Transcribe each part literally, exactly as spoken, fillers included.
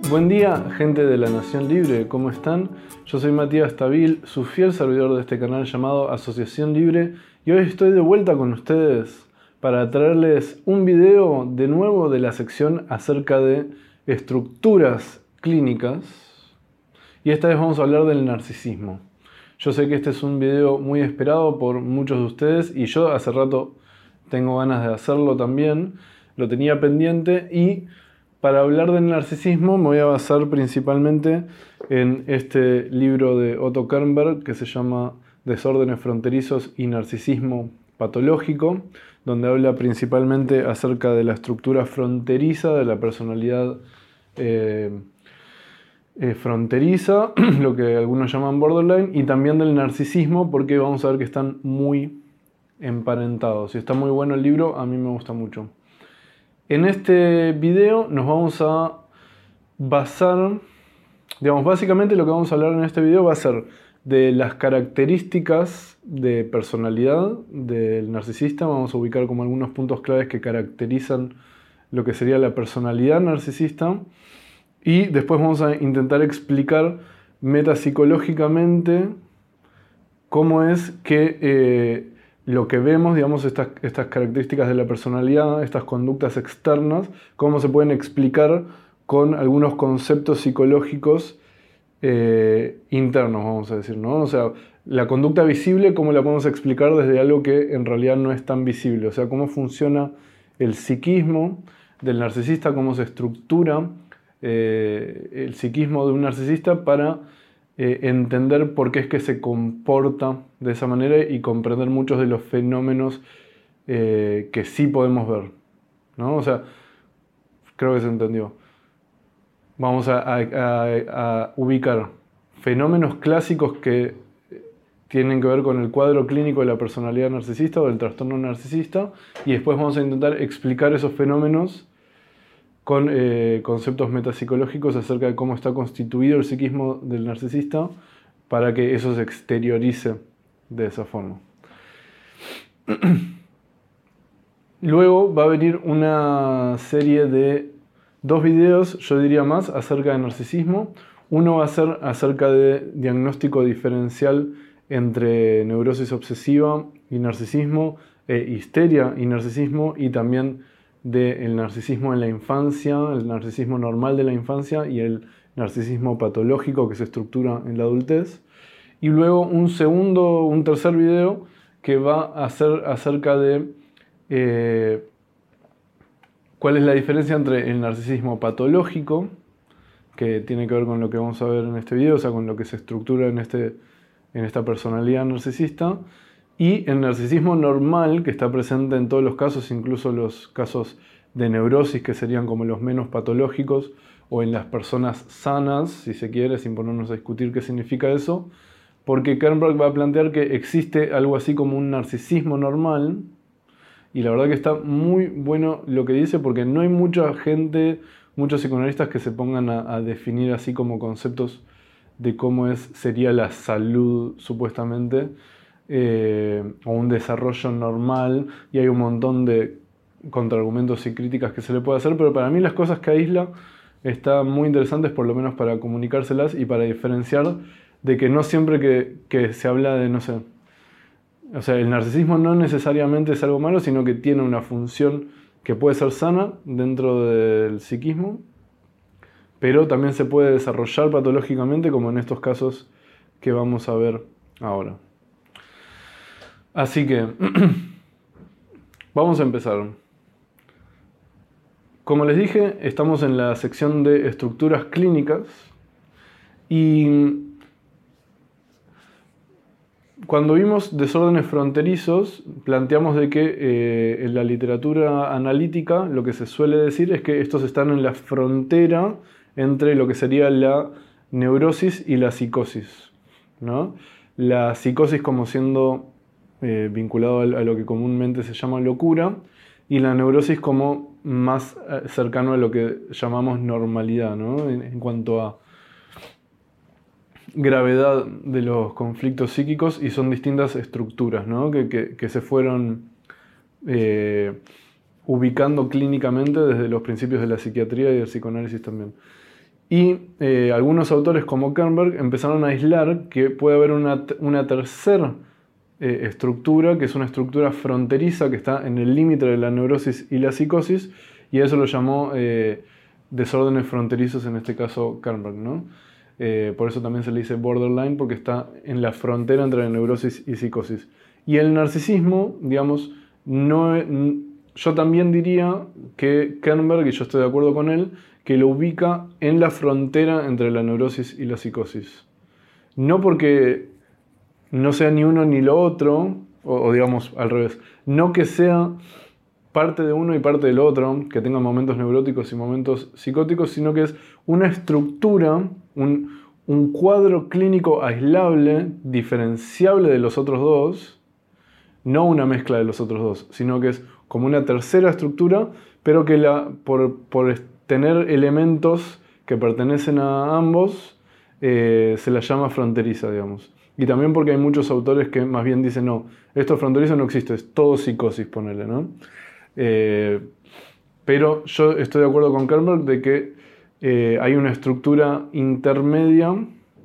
Buen día, gente de la Nación Libre, ¿cómo están? Yo soy Matías Tabil, su fiel servidor de este canal llamado Asociación Libre, y hoy estoy de vuelta con ustedes para traerles un video de nuevo de la sección acerca de estructuras clínicas, y esta vez vamos a hablar del narcisismo. Yo sé que este es un video muy esperado por muchos de ustedes y yo hace rato tengo ganas de hacerlo también, lo tenía pendiente. Y para hablar del narcisismo me voy a basar principalmente en este libro de Otto Kernberg que se llama Desórdenes fronterizos y narcisismo patológico, donde habla principalmente acerca de la estructura fronteriza de la personalidad eh, eh, fronteriza, lo que algunos llaman borderline, y también del narcisismo, porque vamos a ver que están muy emparentados. Y está muy bueno el libro, a mí me gusta mucho. En este video nos vamos a basar, digamos, básicamente lo que vamos a hablar en este video va a ser de las características de personalidad del narcisista. Vamos a ubicar como algunos puntos claves que caracterizan lo que sería la personalidad narcisista. Y después vamos a intentar explicar metapsicológicamente cómo es que eh, lo que vemos, digamos, estas, estas características de la personalidad, estas conductas externas, cómo se pueden explicar con algunos conceptos psicológicos eh, internos, vamos a decir, ¿no? O sea, la conducta visible, cómo la podemos explicar desde algo que en realidad no es tan visible. O sea, cómo funciona el psiquismo del narcisista, cómo se estructura eh, el psiquismo de un narcisista para Eh, entender por qué es que se comporta de esa manera y comprender muchos de los fenómenos eh, que sí podemos ver, ¿no? O sea, creo que se entendió. Vamos a, a, a, a ubicar fenómenos clásicos que tienen que ver con el cuadro clínico de la personalidad narcisista o del trastorno narcisista, y después vamos a intentar explicar esos fenómenos con eh, conceptos metapsicológicos acerca de cómo está constituido el psiquismo del narcisista para que eso se exteriorice de esa forma. Luego va a venir una serie de dos videos, yo diría más, acerca de narcisismo. Uno va a ser acerca de diagnóstico diferencial entre neurosis obsesiva y narcisismo, eh, histeria y narcisismo, y también del narcisismo en la infancia, el narcisismo normal de la infancia y el narcisismo patológico que se estructura en la adultez. Y luego un segundo, un tercer video que va a ser acerca de eh, cuál es la diferencia entre el narcisismo patológico, que tiene que ver con lo que vamos a ver en este video, o sea, con lo que se estructura en, este, en esta personalidad narcisista, y el narcisismo normal, que está presente en todos los casos, incluso los casos de neurosis, que serían como los menos patológicos, o en las personas sanas, si se quiere, sin ponernos a discutir qué significa eso, porque Kernberg va a plantear que existe algo así como un narcisismo normal, y la verdad que está muy bueno lo que dice, porque no hay mucha gente, muchos psicoanalistas que se pongan a, a definir así como conceptos de cómo es, sería la salud, supuestamente, Eh, o un desarrollo normal, y hay un montón de contraargumentos y críticas que se le puede hacer, pero para mí las cosas que aísla están muy interesantes, por lo menos para comunicárselas y para diferenciar de que no siempre que, que se habla de, no sé, o sea, el narcisismo no necesariamente es algo malo, sino que tiene una función que puede ser sana dentro del psiquismo, pero también se puede desarrollar patológicamente, como en estos casos que vamos a ver ahora. Así que, vamos a empezar. Como les dije, estamos en la sección de estructuras clínicas, y cuando vimos desórdenes fronterizos, planteamos de que eh, en la literatura analítica lo que se suele decir es que estos están en la frontera entre lo que sería la neurosis y la psicosis, ¿no? La psicosis como siendo Eh, vinculado a lo que comúnmente se llama locura, y la neurosis como más cercano a lo que llamamos normalidad, ¿no? En, en cuanto a gravedad de los conflictos psíquicos, y son distintas estructuras, ¿no? que, que, que se fueron eh, ubicando clínicamente desde los principios de la psiquiatría y del psicoanálisis también. Y eh, algunos autores como Kernberg empezaron a aislar que puede haber una, una tercera eh, estructura, que es una estructura fronteriza que está en el límite de la neurosis y la psicosis, y eso lo llamó eh, desórdenes fronterizos, en este caso Kernberg, ¿no? Eh, por eso también se le dice borderline, porque está en la frontera entre la neurosis y psicosis. Y el narcisismo, digamos, no, yo también diría que Kernberg, y yo estoy de acuerdo con él, que lo ubica en la frontera entre la neurosis y la psicosis. No porque no sea ni uno ni lo otro, o, o digamos al revés, no que sea parte de uno y parte del otro, que tenga momentos neuróticos y momentos psicóticos, sino que es una estructura, un, un cuadro clínico aislable, diferenciable de los otros dos, no una mezcla de los otros dos, sino que es como una tercera estructura, pero que la, por, por tener elementos que pertenecen a ambos, eh, se la llama fronteriza, digamos. Y también porque hay muchos autores que más bien dicen, no, esto fronterizo no existe, es todo psicosis, ponele, ¿no? Eh, pero yo estoy de acuerdo con Kernberg de que eh, hay una estructura intermedia,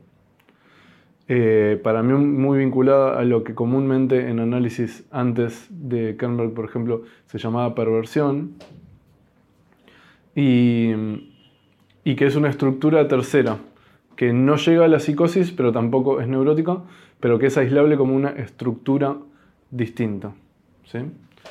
eh, para mí muy vinculada a lo que comúnmente en análisis antes de Kernberg, por ejemplo, se llamaba perversión, y, y que es una estructura tercera, que no llega a la psicosis, pero tampoco es neurótica, pero que es aislable como una estructura distinta, ¿sí?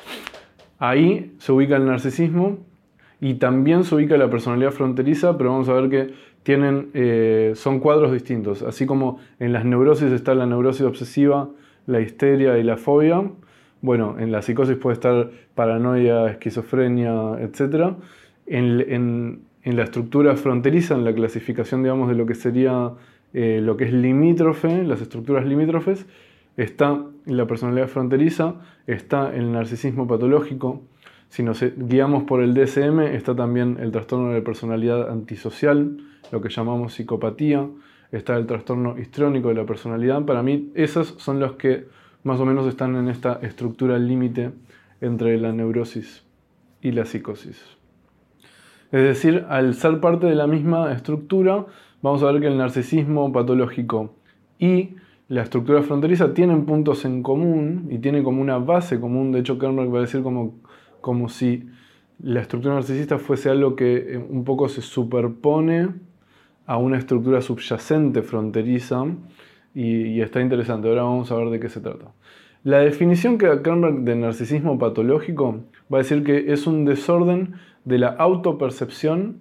Ahí se ubica el narcisismo y también se ubica la personalidad fronteriza, pero vamos a ver que tienen, eh, son cuadros distintos. Así como en las neurosis está la neurosis obsesiva, la histeria y la fobia, bueno, en la psicosis puede estar paranoia, esquizofrenia, etcétera. En, en, en la estructura fronteriza, en la clasificación, digamos, de lo que sería eh, lo que es limítrofe, las estructuras limítrofes, está la personalidad fronteriza, está el narcisismo patológico. Si nos guiamos por el D S M, está también el trastorno de personalidad antisocial, lo que llamamos psicopatía, está el trastorno histriónico de la personalidad. Para mí, esos son los que más o menos están en esta estructura límite entre la neurosis y la psicosis. Es decir, al ser parte de la misma estructura, vamos a ver que el narcisismo patológico y la estructura fronteriza tienen puntos en común y tienen como una base común. De hecho, Kernberg va a decir como, como si la estructura narcisista fuese algo que un poco se superpone a una estructura subyacente fronteriza, y, y está interesante. Ahora vamos a ver de qué se trata. La definición que da Kernberg de narcisismo patológico va a decir que es un desorden de la autopercepción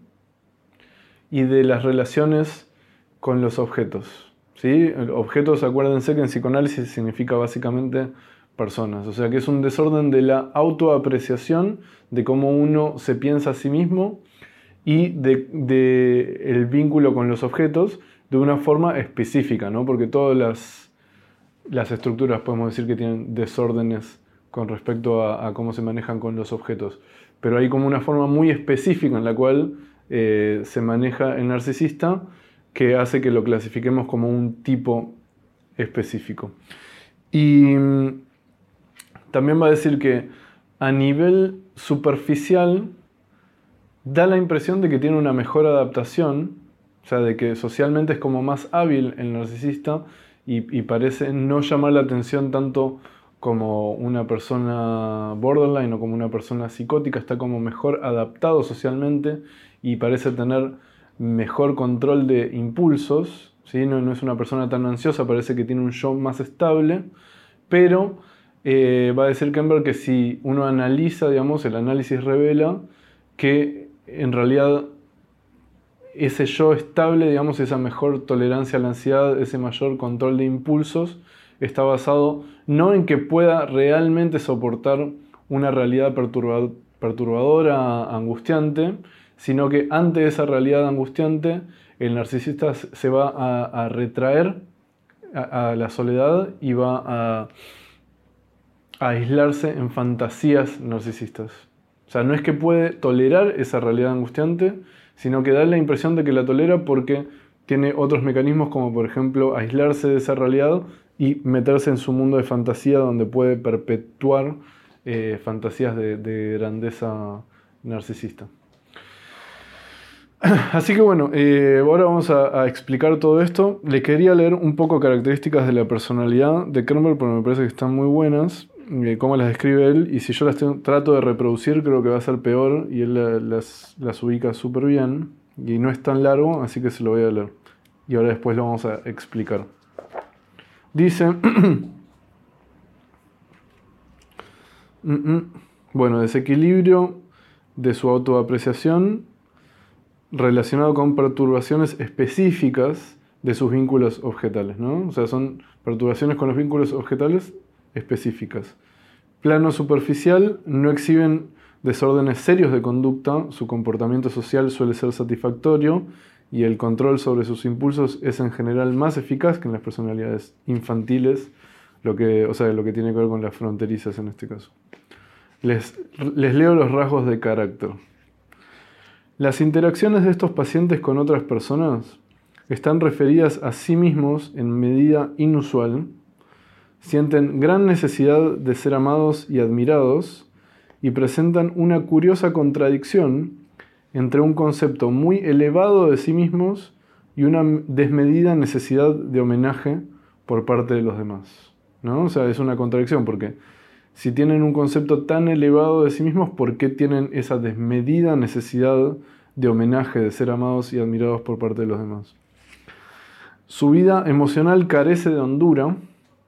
y de las relaciones con los objetos. ¿Sí? Objetos, acuérdense que en psicoanálisis significa básicamente personas. O sea que es un desorden de la autoapreciación, de cómo uno se piensa a sí mismo y de, de el vínculo con los objetos de una forma específica, ¿no? Porque todas las, las estructuras podemos decir que tienen desórdenes con respecto a, a cómo se manejan con los objetos. Pero hay como una forma muy específica en la cual eh, se maneja el narcisista, que hace que lo clasifiquemos como un tipo específico. Y también va a decir que a nivel superficial da la impresión de que tiene una mejor adaptación, o sea, de que socialmente es como más hábil el narcisista y, y parece no llamar la atención tanto como una persona borderline o como una persona psicótica, está como mejor adaptado socialmente y parece tener mejor control de impulsos, ¿sí? no, no es una persona tan ansiosa, parece que tiene un yo más estable, pero eh, va a decir Kernberg que si uno analiza, digamos, el análisis revela que en realidad ese yo estable, digamos, esa mejor tolerancia a la ansiedad, ese mayor control de impulsos, está basado no en que pueda realmente soportar una realidad perturba- perturbadora, angustiante, sino que ante esa realidad angustiante el narcisista se va a, a retraer a, a la soledad y va a, a aislarse en fantasías narcisistas. O sea, no es que puede tolerar esa realidad angustiante, sino que da la impresión de que la tolera porque tiene otros mecanismos, como por ejemplo aislarse de esa realidad y meterse en su mundo de fantasía, donde puede perpetuar eh, fantasías de, de grandeza narcisista. Así que bueno, eh, ahora vamos a, a explicar todo esto. Le quería leer un poco características de la personalidad de Kernberg porque me parece que están muy buenas, eh, cómo las describe él, y si yo las tengo- trato de reproducir creo que va a ser peor, y él la- las, las ubica súper bien, y no es tan largo, así que se lo voy a leer. Y ahora después lo vamos a explicar. Dice, mm, mm, bueno, desequilibrio de su autoapreciación relacionado con perturbaciones específicas de sus vínculos objetales, ¿no? O sea, son perturbaciones con los vínculos objetales específicas. Plano superficial, no exhiben desórdenes serios de conducta, su comportamiento social suele ser satisfactorio y el control sobre sus impulsos es en general más eficaz que en las personalidades infantiles, lo que, o sea, lo que tiene que ver con las fronterizas en este caso. Les, les leo los rasgos de carácter. Las interacciones de estos pacientes con otras personas están referidas a sí mismos en medida inusual, sienten gran necesidad de ser amados y admirados y presentan una curiosa contradicción entre un concepto muy elevado de sí mismos y una desmedida necesidad de homenaje por parte de los demás, ¿no? O sea, es una contradicción porque si tienen un concepto tan elevado de sí mismos, ¿por qué tienen esa desmedida necesidad de homenaje, de ser amados y admirados por parte de los demás? Su vida emocional carece de hondura,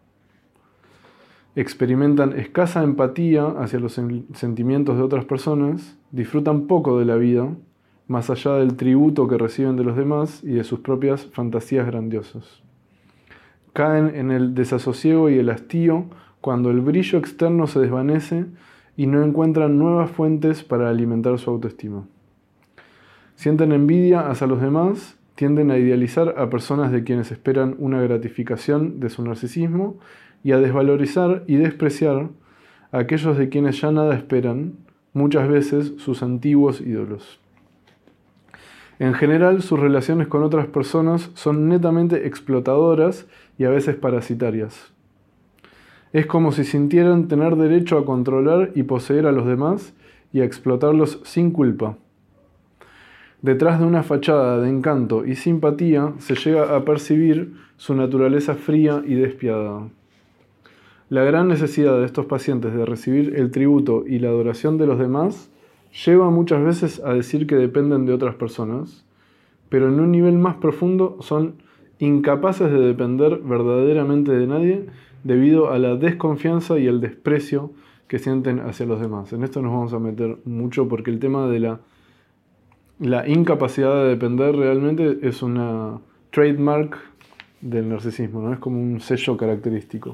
experimentan escasa empatía hacia los sentimientos de otras personas, disfrutan poco de la vida, más allá del tributo que reciben de los demás y de sus propias fantasías grandiosas. Caen en el desasosiego y el hastío cuando el brillo externo se desvanece y no encuentran nuevas fuentes para alimentar su autoestima. Sienten envidia hacia los demás, tienden a idealizar a personas de quienes esperan una gratificación de su narcisismo y a desvalorizar y despreciar a aquellos de quienes ya nada esperan, muchas veces sus antiguos ídolos. En general, sus relaciones con otras personas son netamente explotadoras y a veces parasitarias. Es como si sintieran tener derecho a controlar y poseer a los demás y a explotarlos sin culpa. Detrás de una fachada de encanto y simpatía se llega a percibir su naturaleza fría y despiadada. La gran necesidad de estos pacientes de recibir el tributo y la adoración de los demás lleva muchas veces a decir que dependen de otras personas, pero en un nivel más profundo son incapaces de depender verdaderamente de nadie debido a la desconfianza y el desprecio que sienten hacia los demás. En esto nos vamos a meter mucho porque el tema de la, la incapacidad de depender realmente es una trademark del narcisismo, ¿no? Es como un sello característico.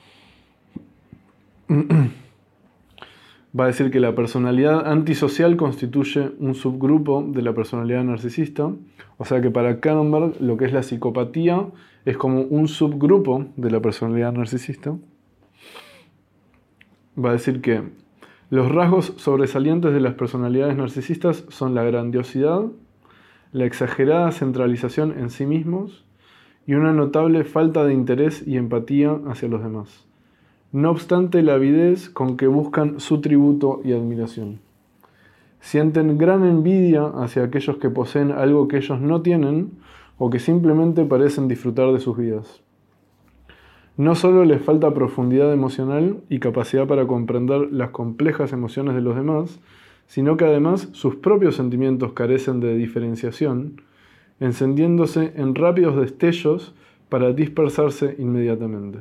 Va a decir que la personalidad antisocial constituye un subgrupo de la personalidad narcisista. O sea que para Kernberg lo que es la psicopatía es como un subgrupo de la personalidad narcisista. Va a decir que los rasgos sobresalientes de las personalidades narcisistas son la grandiosidad, la exagerada centralización en sí mismos y una notable falta de interés y empatía hacia los demás. No obstante la avidez con que buscan su tributo y admiración. Sienten gran envidia hacia aquellos que poseen algo que ellos no tienen o que simplemente parecen disfrutar de sus vidas. No solo les falta profundidad emocional y capacidad para comprender las complejas emociones de los demás, sino que además sus propios sentimientos carecen de diferenciación, encendiéndose en rápidos destellos para dispersarse inmediatamente.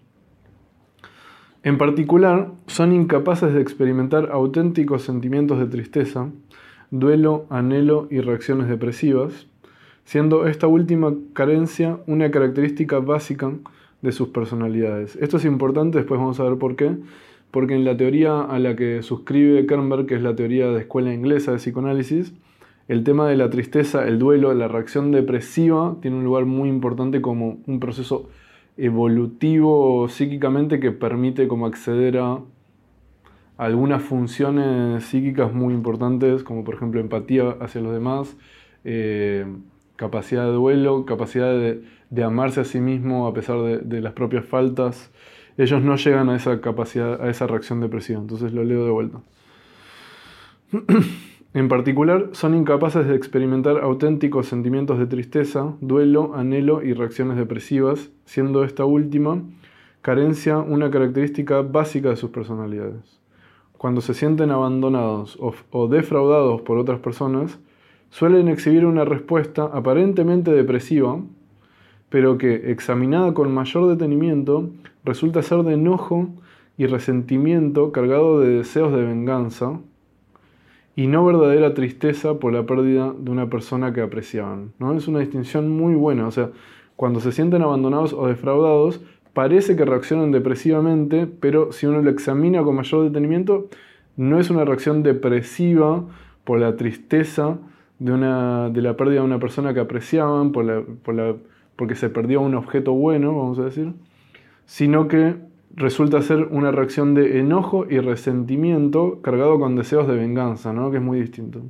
En particular, son incapaces de experimentar auténticos sentimientos de tristeza, duelo, anhelo y reacciones depresivas, siendo esta última carencia una característica básica de sus personalidades. Esto es importante, después vamos a ver por qué, porque en la teoría a la que suscribe Kernberg, que es la teoría de escuela inglesa de psicoanálisis, el tema de la tristeza, el duelo, la reacción depresiva tiene un lugar muy importante como un proceso evolutivo psíquicamente que permite como acceder a algunas funciones psíquicas muy importantes, como por ejemplo empatía hacia los demás, eh, capacidad de duelo, capacidad de, de amarse a sí mismo a pesar de, de las propias faltas. Ellos no llegan a esa capacidad, a esa reacción depresiva. Entonces lo leo de vuelta. En particular, son incapaces de experimentar auténticos sentimientos de tristeza, duelo, anhelo y reacciones depresivas, siendo esta última carencia una característica básica de sus personalidades. Cuando se sienten abandonados o, o defraudados por otras personas, suelen exhibir una respuesta aparentemente depresiva, pero que, examinada con mayor detenimiento, resulta ser de enojo y resentimiento cargado de deseos de venganza, y no verdadera tristeza por la pérdida de una persona que apreciaban, ¿no? Es una distinción muy buena. O sea, cuando se sienten abandonados o defraudados, parece que reaccionan depresivamente, pero si uno lo examina con mayor detenimiento, no es una reacción depresiva por la tristeza de, una, de la pérdida de una persona que apreciaban, por la, por la, porque se perdió un objeto bueno, vamos a decir, sino que resulta ser una reacción de enojo y resentimiento cargado con deseos de venganza, ¿no? Que es muy distinto.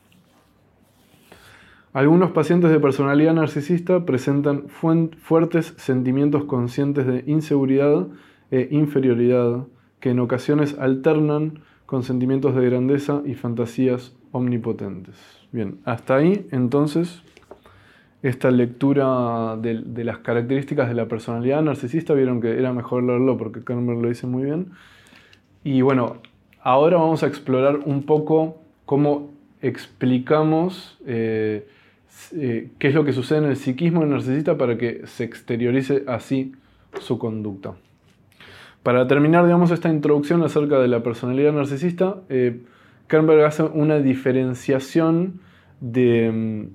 Algunos pacientes de personalidad narcisista presentan fuertes sentimientos conscientes de inseguridad e inferioridad, que en ocasiones alternan con sentimientos de grandeza y fantasías omnipotentes. Bien, hasta ahí entonces esta lectura de, de las características de la personalidad narcisista. Vieron que era mejor leerlo porque Kernberg lo dice muy bien. Y bueno, ahora vamos a explorar un poco cómo explicamos eh, eh, qué es lo que sucede en el psiquismo del narcisista para que se exteriorice así su conducta. Para terminar, digamos, esta introducción acerca de la personalidad narcisista, eh, Kernberg hace una diferenciación de...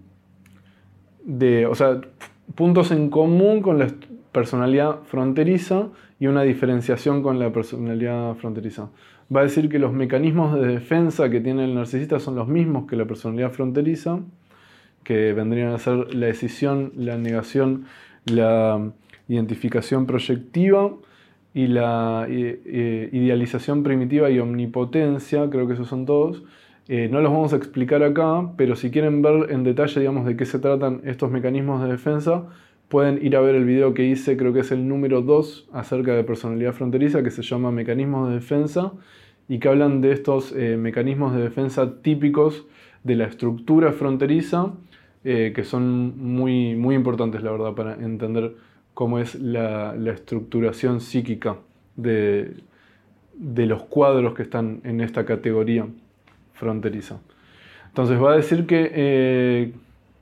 de, o sea, puntos en común con la personalidad fronteriza y una diferenciación con la personalidad fronteriza. Va a decir que los mecanismos de defensa que tiene el narcisista son los mismos que la personalidad fronteriza, que vendrían a ser la decisión, la negación, la identificación proyectiva y la eh, idealización primitiva y omnipotencia. Creo que esos son todos. Eh, no los vamos a explicar acá, pero si quieren ver en detalle, digamos, de qué se tratan estos mecanismos de defensa, pueden ir a ver el video que hice, creo que es el número dos, acerca de personalidad fronteriza, que se llama Mecanismos de Defensa, y que hablan de estos eh, mecanismos de defensa típicos de la estructura fronteriza, eh, que son muy, muy importantes, la verdad, para entender cómo es la, la estructuración psíquica de, de los cuadros que están en esta categoría fronteriza. Entonces va a decir que eh,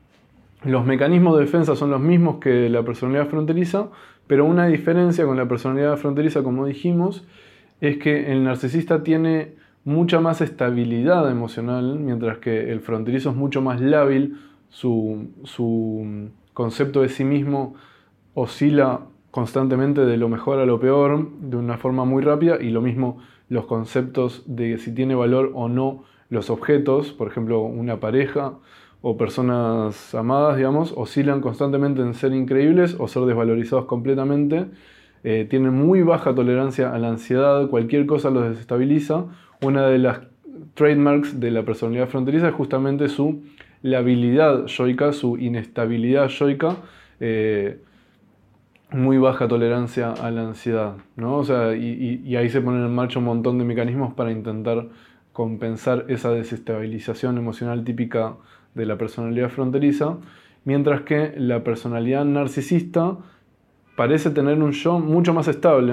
los mecanismos de defensa son los mismos que la personalidad fronteriza, pero una diferencia con la personalidad fronteriza, como dijimos, es que el narcisista tiene mucha más estabilidad emocional, mientras que el fronterizo es mucho más lábil. Su, su concepto de sí mismo oscila constantemente de lo mejor a lo peor, de una forma muy rápida, y lo mismo los conceptos de si tiene valor o no los objetos, por ejemplo, una pareja o personas amadas, digamos, oscilan constantemente en ser increíbles o ser desvalorizados completamente. Eh, tienen muy baja tolerancia a la ansiedad, cualquier cosa los desestabiliza. Una de las trademarks de la personalidad fronteriza es justamente su labilidad yoica, su inestabilidad yoica, eh, muy baja tolerancia a la ansiedad, ¿no? O sea, y, y, y ahí se ponen en marcha un montón de mecanismos para intentar compensar esa desestabilización emocional típica de la personalidad fronteriza, mientras que la personalidad narcisista parece tener un yo mucho más estable,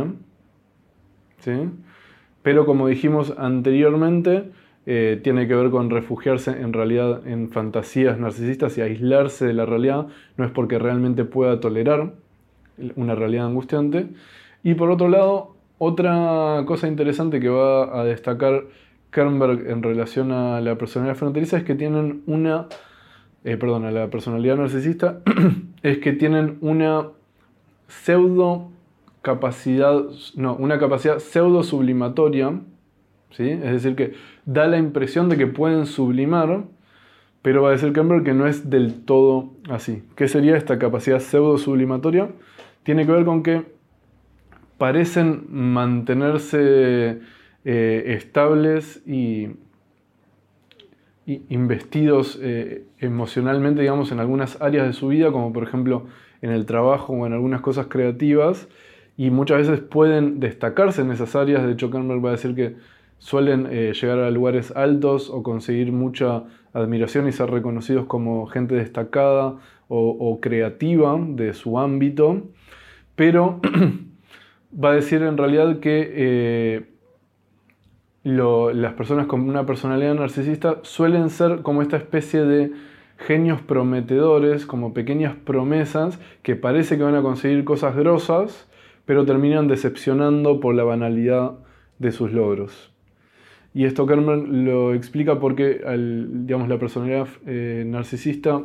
¿sí? Pero como dijimos anteriormente, eh, tiene que ver con refugiarse en realidad en fantasías narcisistas y aislarse de la realidad. No es porque realmente pueda tolerar una realidad angustiante. Y por otro lado, otra cosa interesante que va a destacar Kernberg en relación a la personalidad fronteriza es que tienen una, eh, perdón, a la personalidad narcisista, es que tienen una pseudo capacidad, no, una capacidad pseudo sublimatoria, ¿sí? Es decir, que da la impresión de que pueden sublimar, pero va a decir Kernberg que no es del todo así. ¿Qué sería esta capacidad pseudo sublimatoria? Tiene que ver con que parecen mantenerse eh, estables y, y investidos eh, emocionalmente, digamos, en algunas áreas de su vida, como por ejemplo en el trabajo o en algunas cosas creativas, y muchas veces pueden destacarse en esas áreas. De hecho, Kernberg va a decir que suelen eh, llegar a lugares altos o conseguir mucha admiración y ser reconocidos como gente destacada o, o creativa de su ámbito, pero va a decir en realidad que eh, lo, las personas con una personalidad narcisista suelen ser como esta especie de genios prometedores, como pequeñas promesas que parece que van a conseguir cosas grosas, pero terminan decepcionando por la banalidad de sus logros. Y esto Kahneman lo explica porque al, digamos, la personalidad eh, narcisista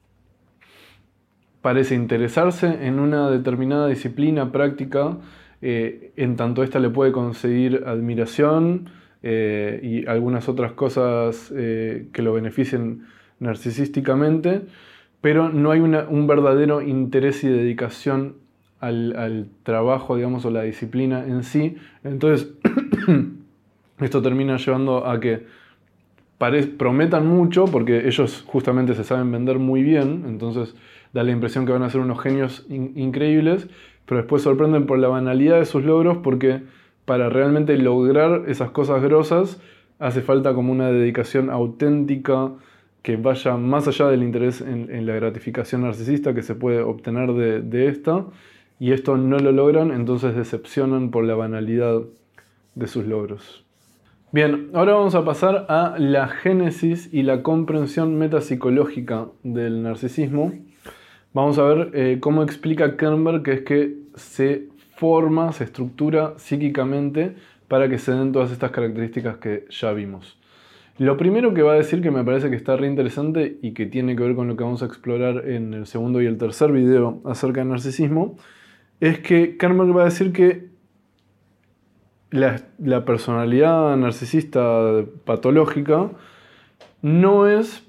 parece interesarse en una determinada disciplina práctica, eh, en tanto ésta le puede conseguir admiración eh, y algunas otras cosas eh, que lo beneficien narcisísticamente, pero no hay una, un verdadero interés y dedicación al, al trabajo, digamos, o la disciplina en sí. Entonces, esto termina llevando a que prometan mucho, porque ellos justamente se saben vender muy bien, entonces da la impresión que van a ser unos genios in increíbles, pero después sorprenden por la banalidad de sus logros, porque para realmente lograr esas cosas grosas hace falta como una dedicación auténtica que vaya más allá del interés en, en la gratificación narcisista que se puede obtener de, de esta, y esto no lo logran, entonces decepcionan por la banalidad de sus logros. Bien, ahora vamos a pasar a la génesis y la comprensión metapsicológica del narcisismo. Vamos a ver eh, cómo explica Kernberg que es que se forma, se estructura psíquicamente para que se den todas estas características que ya vimos. Lo primero que va a decir, que me parece que está re interesante y que tiene que ver con lo que vamos a explorar en el segundo y el tercer video acerca del narcisismo, es que Kernberg va a decir que La, la personalidad narcisista patológica no es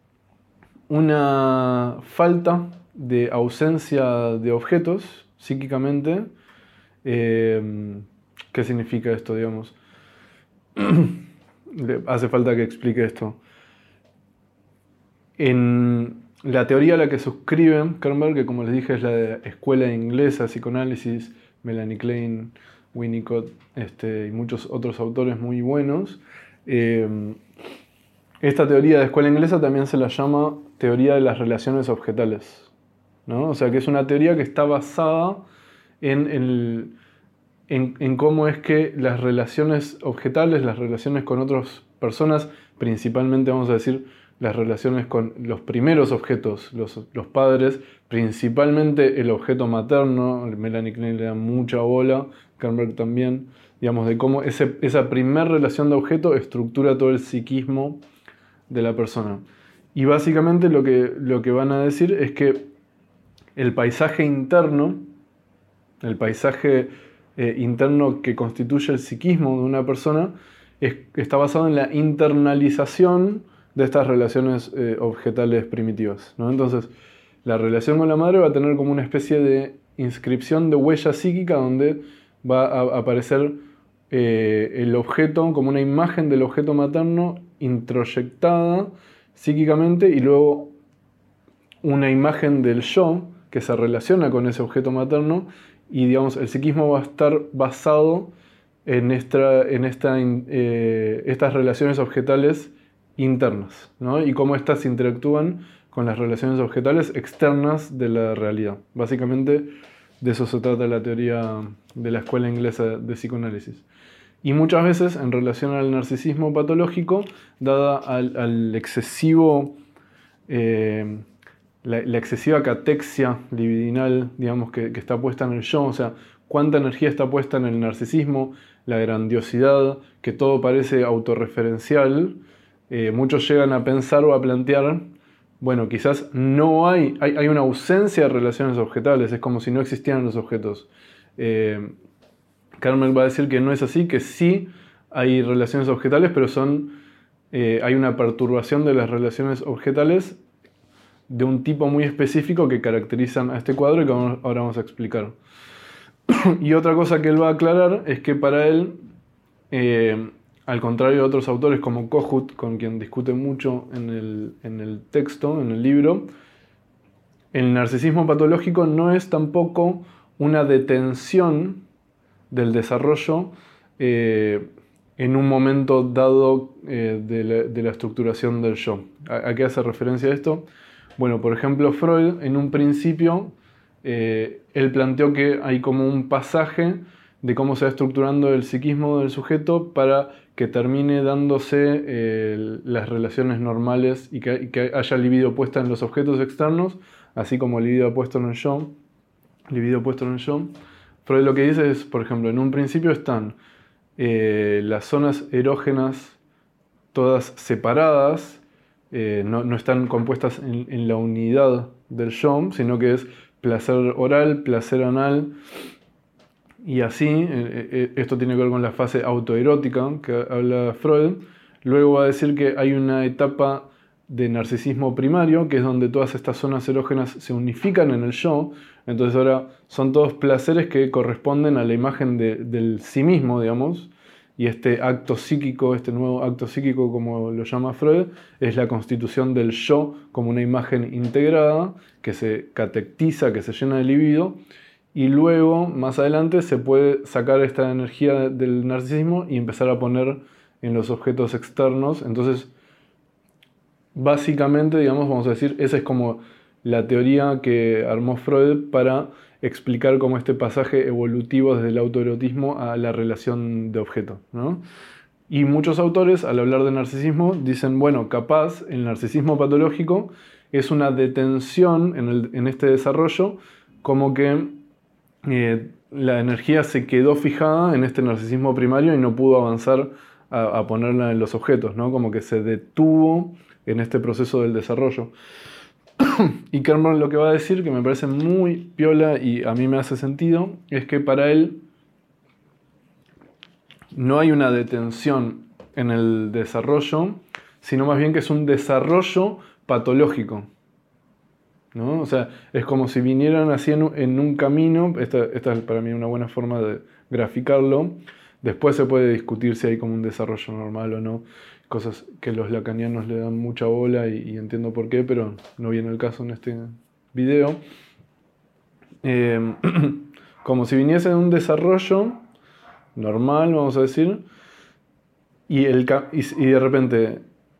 una falta de ausencia de objetos psíquicamente. Eh, ¿Qué significa esto, digamos? Hace falta que explique esto. En la teoría a la que suscriben Kernberg, que como les dije es la de escuela inglesa, psicoanálisis, Melanie Klein, Winnicott este, y muchos otros autores muy buenos. Eh, esta teoría de escuela inglesa también se la llama teoría de las relaciones objetales, ¿no? O sea que es una teoría que está basada en, el, en, en cómo es que las relaciones objetales, las relaciones con otras personas, principalmente vamos a decir las relaciones con los primeros objetos, los, los padres, principalmente el objeto materno, Melanie Klein le da mucha bola, Kernberg también, digamos, de cómo ese, esa primera relación de objeto estructura todo el psiquismo de la persona. Y básicamente lo que, lo que van a decir es que el paisaje interno, el paisaje eh, interno que constituye el psiquismo de una persona, es, está basado en la internalización de estas relaciones eh, objetales primitivas, ¿no? Entonces, la relación con la madre va a tener como una especie de inscripción de huella psíquica donde va a aparecer eh, el objeto como una imagen del objeto materno introyectada psíquicamente y luego una imagen del yo que se relaciona con ese objeto materno y digamos el psiquismo va a estar basado en, esta, en esta, eh, estas relaciones objetales internas, ¿no? Y cómo éstas interactúan con las relaciones objetales externas de la realidad. Básicamente de eso se trata la teoría de la escuela inglesa de psicoanálisis. Y muchas veces en relación al narcisismo patológico, dada al, al excesivo, eh, la, la excesiva catexia libidinal, digamos, que, que está puesta en el yo, o sea, cuánta energía está puesta en el narcisismo, la grandiosidad, que todo parece autorreferencial, eh, muchos llegan a pensar o a plantear, bueno, quizás no hay, hay, hay una ausencia de relaciones objetales, es como si no existieran los objetos. Eh, Kernberg va a decir que no es así, que sí hay relaciones objetales, pero son, eh, hay una perturbación de las relaciones objetales de un tipo muy específico que caracterizan a este cuadro y que ahora vamos a explicar. Y otra cosa que él va a aclarar es que para él, eh, al contrario de otros autores como Kohut, con quien discute mucho en el, en el texto, en el libro, el narcisismo patológico no es tampoco una detención del desarrollo eh, en un momento dado eh, de, la, de la estructuración del yo. ¿A, ¿A qué hace referencia esto? Bueno, por ejemplo, Freud en un principio, eh, él planteó que hay como un pasaje de cómo se va estructurando el psiquismo del sujeto para que termine dándose eh, las relaciones normales y que, y que haya libido puesta en los objetos externos, así como libido puesto en el yo. Libido puesto en el yo. Freud lo que dice es, por ejemplo, en un principio están eh, las zonas erógenas todas separadas, eh, no, no están compuestas en, en la unidad del yo, sino que es placer oral, placer anal, y así, eh, esto tiene que ver con la fase autoerótica que habla Freud. Luego va a decir que hay una etapa de narcisismo primario, que es donde todas estas zonas erógenas se unifican en el yo. Entonces ahora son todos placeres que corresponden a la imagen de, del sí mismo, digamos. Y este acto psíquico, este nuevo acto psíquico, como lo llama Freud, es la constitución del yo como una imagen integrada, que se catectiza, que se llena de libido. Y luego, más adelante, se puede sacar esta energía del narcisismo y empezar a poner en los objetos externos. Entonces, básicamente, digamos, vamos a decir, esa es como la teoría que armó Freud para explicar como este pasaje evolutivo desde el autoerotismo a la relación de objeto, ¿no? Y muchos autores, al hablar de narcisismo, dicen, bueno, capaz el narcisismo patológico es una detención en, el, en este desarrollo, como que Eh, la energía se quedó fijada en este narcisismo primario y no pudo avanzar a, a ponerla en los objetos, ¿no? Como que se detuvo en este proceso del desarrollo. Y Kerman lo que va a decir, que me parece muy piola y a mí me hace sentido, es que para él no hay una detención en el desarrollo, sino más bien que es un desarrollo patológico, ¿no? O sea, es como si vinieran así en un, en un camino. Esta, esta es para mí una buena forma de graficarlo. Después se puede discutir si hay como un desarrollo normal o no, cosas que los lacanianos le dan mucha bola y, y entiendo por qué, pero no viene el caso en este video. Eh, como si viniese de un desarrollo normal, vamos a decir, y, el, y, y de repente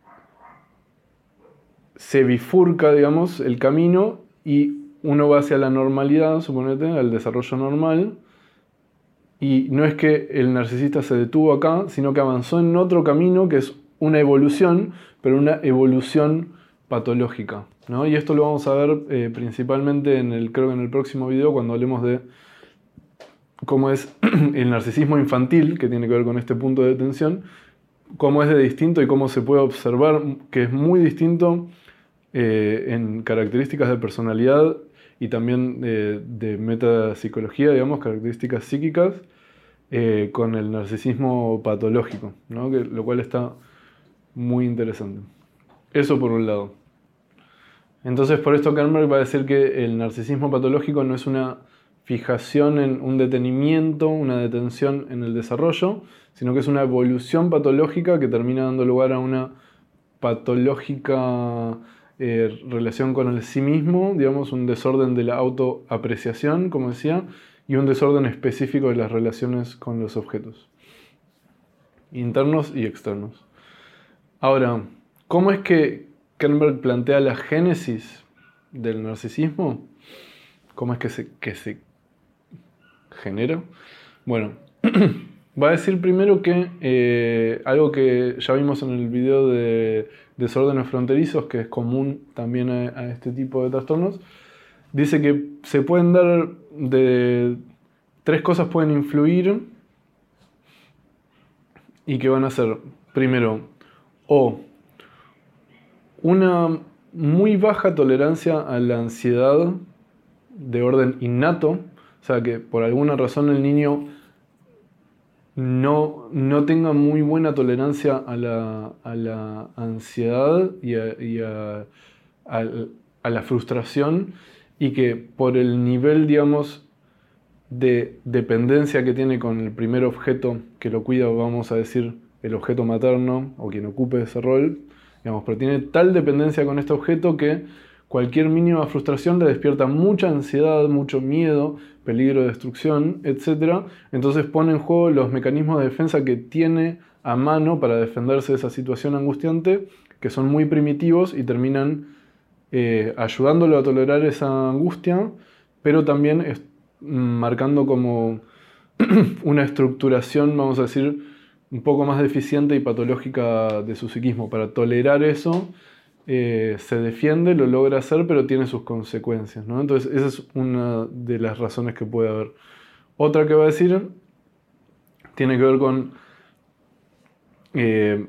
se bifurca, digamos, el camino y uno va hacia la normalidad, suponete, al desarrollo normal, y no es que el narcisista se detuvo acá, sino que avanzó en otro camino que es una evolución, pero una evolución patológica, ¿no? Y esto lo vamos a ver eh, principalmente en el, creo que en el próximo video, cuando hablemos de cómo es el narcisismo infantil, que tiene que ver con este punto de detención, cómo es de distinto y cómo se puede observar que es muy distinto eh, en características de personalidad y también eh, de metapsicología, digamos, características psíquicas, eh, con el narcisismo patológico, ¿no? Que, lo cual está muy interesante. Eso por un lado. Entonces, por esto Kernberg va a decir que el narcisismo patológico no es una fijación en un detenimiento, una detención en el desarrollo, sino que es una evolución patológica que termina dando lugar a una patológica eh, relación con el sí mismo, digamos, un desorden de la autoapreciación, como decía, y un desorden específico de las relaciones con los objetos, internos y externos. Ahora, ¿cómo es que Kernberg plantea la génesis del narcisismo? ¿Cómo es que se, que se genera? Bueno, va a decir primero que eh, algo que ya vimos en el video de desórdenes fronterizos, que es común también a, a este tipo de trastornos, dice que se pueden dar de tres cosas pueden influir y que van a ser, primero, o una muy baja tolerancia a la ansiedad de orden innato, o sea que por alguna razón el niño no, no tenga muy buena tolerancia a la, a la ansiedad y, a, y a, a, a la frustración, y que por el nivel, digamos, de dependencia que tiene con el primer objeto que lo cuida, vamos a decir el objeto materno o quien ocupe ese rol, digamos, pero tiene tal dependencia con este objeto que cualquier mínima frustración le despierta mucha ansiedad, mucho miedo, peligro de destrucción, etcétera. Entonces pone en juego los mecanismos de defensa que tiene a mano para defenderse de esa situación angustiante, que son muy primitivos y terminan eh, ayudándolo a tolerar esa angustia, pero también es, marcando como una estructuración, vamos a decir, un poco más deficiente y patológica de su psiquismo. Para tolerar eso, eh, se defiende, lo logra hacer, pero tiene sus consecuencias, ¿no? Entonces, esa es una de las razones que puede haber. Otra que va a decir tiene que ver con eh,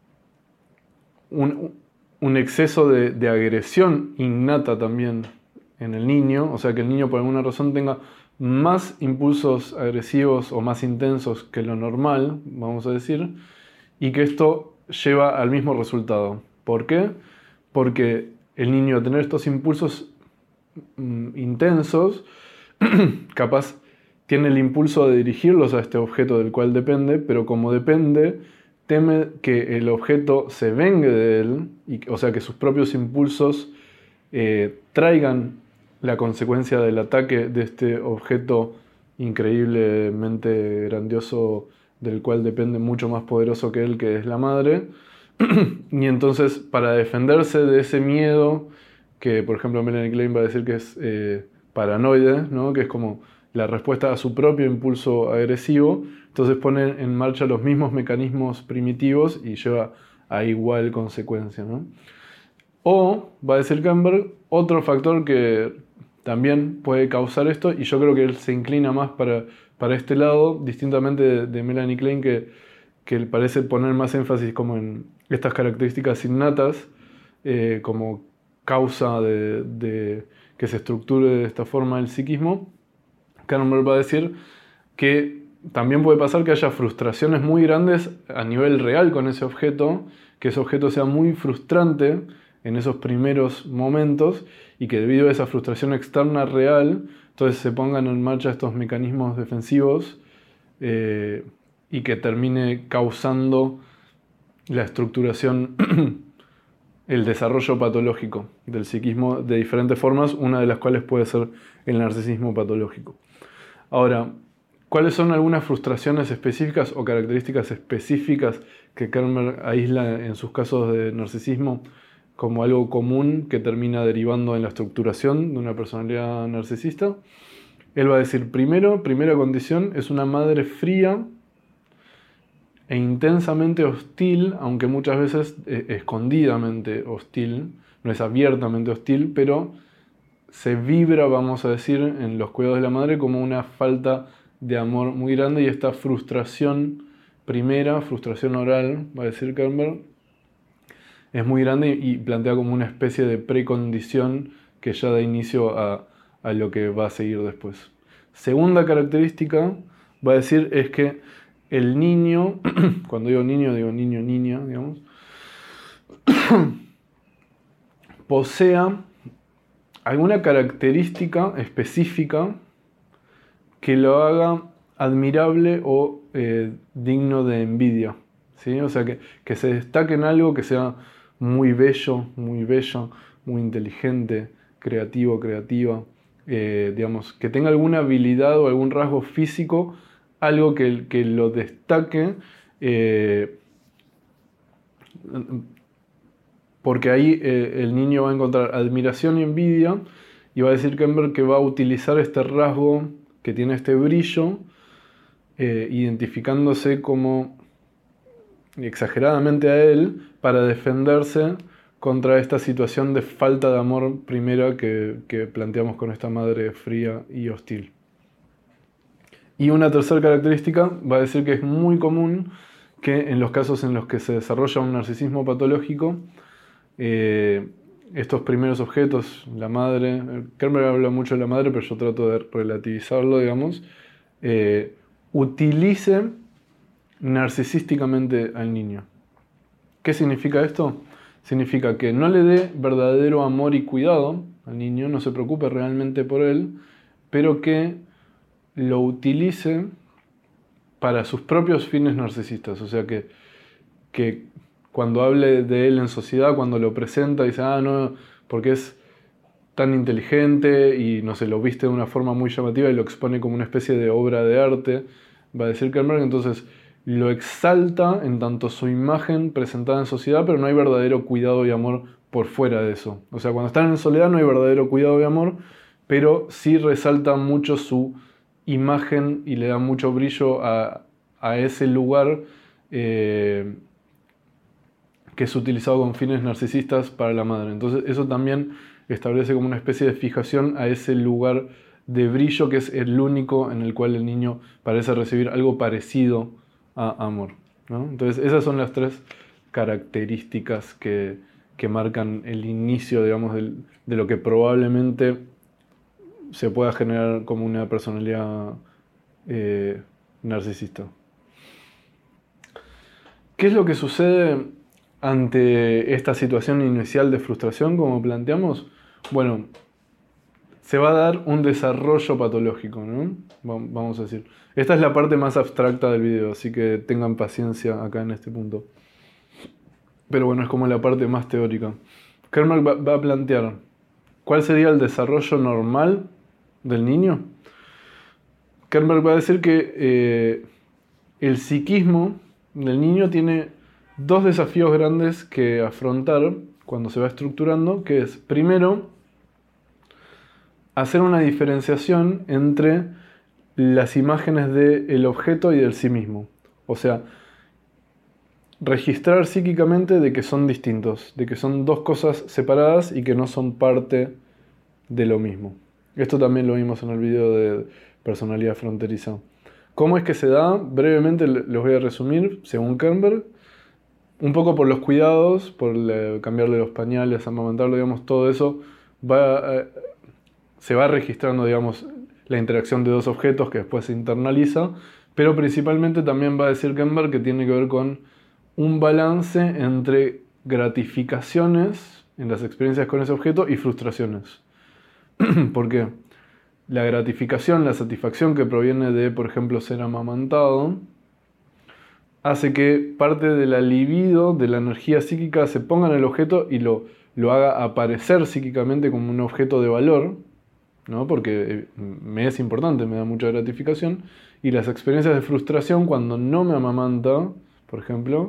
un, un exceso de, de agresión innata también en el niño, o sea, que el niño por alguna razón tenga más impulsos agresivos o más intensos que lo normal, vamos a decir, y que esto lleva al mismo resultado. ¿Por qué? Porque el niño, al tener estos impulsos mm, intensos, capaz tiene el impulso de dirigirlos a este objeto del cual depende, pero como depende, teme que el objeto se vengue de él, y, o sea, que sus propios impulsos eh, traigan la consecuencia del ataque de este objeto increíblemente grandioso del cual depende, mucho más poderoso que él, que es la madre. Y entonces, para defenderse de ese miedo, que por ejemplo Melanie Klein va a decir que es eh, paranoide, ¿no? Que es como la respuesta a su propio impulso agresivo, entonces pone en marcha los mismos mecanismos primitivos y lleva a igual consecuencia, ¿no? O, va a decir Campbell, otro factor que también puede causar esto, y yo creo que él se inclina más para, para este lado, distintamente de, de Melanie Klein, que, que él parece poner más énfasis como en estas características innatas, eh, como causa de, de que se estructure de esta forma el psiquismo. Campbell va a decir que también puede pasar que haya frustraciones muy grandes a nivel real con ese objeto, que ese objeto sea muy frustrante en esos primeros momentos y que debido a esa frustración externa real, entonces se pongan en marcha estos mecanismos defensivos eh, y que termine causando la estructuración, el desarrollo patológico del psiquismo de diferentes formas, una de las cuales puede ser el narcisismo patológico. Ahora, ¿cuáles son algunas frustraciones específicas o características específicas que Kermer aísla en sus casos de narcisismo como algo común que termina derivando en la estructuración de una personalidad narcisista? Él va a decir, primero, primera condición, es una madre fría e intensamente hostil, aunque muchas veces eh, escondidamente hostil, no es abiertamente hostil, pero se vibra, vamos a decir, en los cuidados de la madre como una falta de amor muy grande, y esta frustración primera, frustración oral, va a decir Kermer, es muy grande y plantea como una especie de precondición que ya da inicio a, a lo que va a seguir después. Segunda característica, va a decir, es que el niño, cuando digo niño, digo niño, niña, digamos, posea alguna característica específica que lo haga admirable o eh, digno de envidia, ¿sí? O sea, que, que se destaque en algo que sea muy bello, muy bella, muy inteligente, creativo, creativa, eh, digamos, que tenga alguna habilidad o algún rasgo físico, algo que, que lo destaque, eh, porque ahí eh, el niño va a encontrar admiración y envidia, y va a decir Kember que va a utilizar este rasgo que tiene este brillo, eh, identificándose como exageradamente a él, para defenderse contra esta situación de falta de amor primera que, que planteamos con esta madre fría y hostil. Y una tercera característica va a decir que es muy común que en los casos en los que se desarrolla un narcisismo patológico, eh, estos primeros objetos, la madre, Kermer habla mucho de la madre, pero yo trato de relativizarlo, digamos, eh, utilice narcisísticamente al niño. ¿Qué significa esto? Significa que no le dé verdadero amor y cuidado al niño, no se preocupe realmente por él, pero que lo utilice para sus propios fines narcisistas. O sea, que, que cuando hable de él en sociedad, cuando lo presenta, dice, ah, no, porque es tan inteligente y no sé, lo viste de una forma muy llamativa y lo expone como una especie de obra de arte, va a decir Kermer, entonces lo exalta en tanto su imagen presentada en sociedad, pero no hay verdadero cuidado y amor por fuera de eso. O sea, cuando están en soledad no hay verdadero cuidado y amor, pero sí resalta mucho su imagen y le da mucho brillo a, a ese lugar eh, que es utilizado con fines narcisistas para la madre. Entonces eso también establece como una especie de fijación a ese lugar de brillo que es el único en el cual el niño parece recibir algo parecido a amor, ¿no? Entonces esas son las tres características que, que marcan el inicio, digamos, del, de lo que probablemente se pueda generar como una personalidad eh, narcisista. ¿Qué es lo que sucede ante esta situación inicial de frustración, como planteamos? Bueno, se va a dar un desarrollo patológico, ¿no? Vamos a decir. Esta es la parte más abstracta del video, así que tengan paciencia acá en este punto. Pero bueno, es como la parte más teórica. Kernberg va, va a plantear cuál sería el desarrollo normal del niño. Kernberg va a decir que eh, el psiquismo del niño tiene dos desafíos grandes que afrontar cuando se va estructurando, que es, primero, hacer una diferenciación entre las imágenes del objeto y del sí mismo. O sea, registrar psíquicamente de que son distintos, de que son dos cosas separadas y que no son parte de lo mismo. Esto también lo vimos en el video de personalidad fronteriza. ¿Cómo es que se da? Brevemente les voy a resumir, según Kernberg. Un poco por los cuidados, por cambiarle los pañales, amamantarlo, digamos, todo eso va, eh, se va registrando, digamos, la interacción de dos objetos que después se internaliza, pero principalmente también va a decir Kernberg que tiene que ver con un balance entre gratificaciones en las experiencias con ese objeto y frustraciones. ¿Por qué? La gratificación, la satisfacción que proviene de, por ejemplo, ser amamantado, hace que parte de la libido, de la energía psíquica, se ponga en el objeto y lo, lo haga aparecer psíquicamente como un objeto de valor, ¿no? Porque me es importante, me da mucha gratificación. Y las experiencias de frustración, cuando no me amamanta, por ejemplo,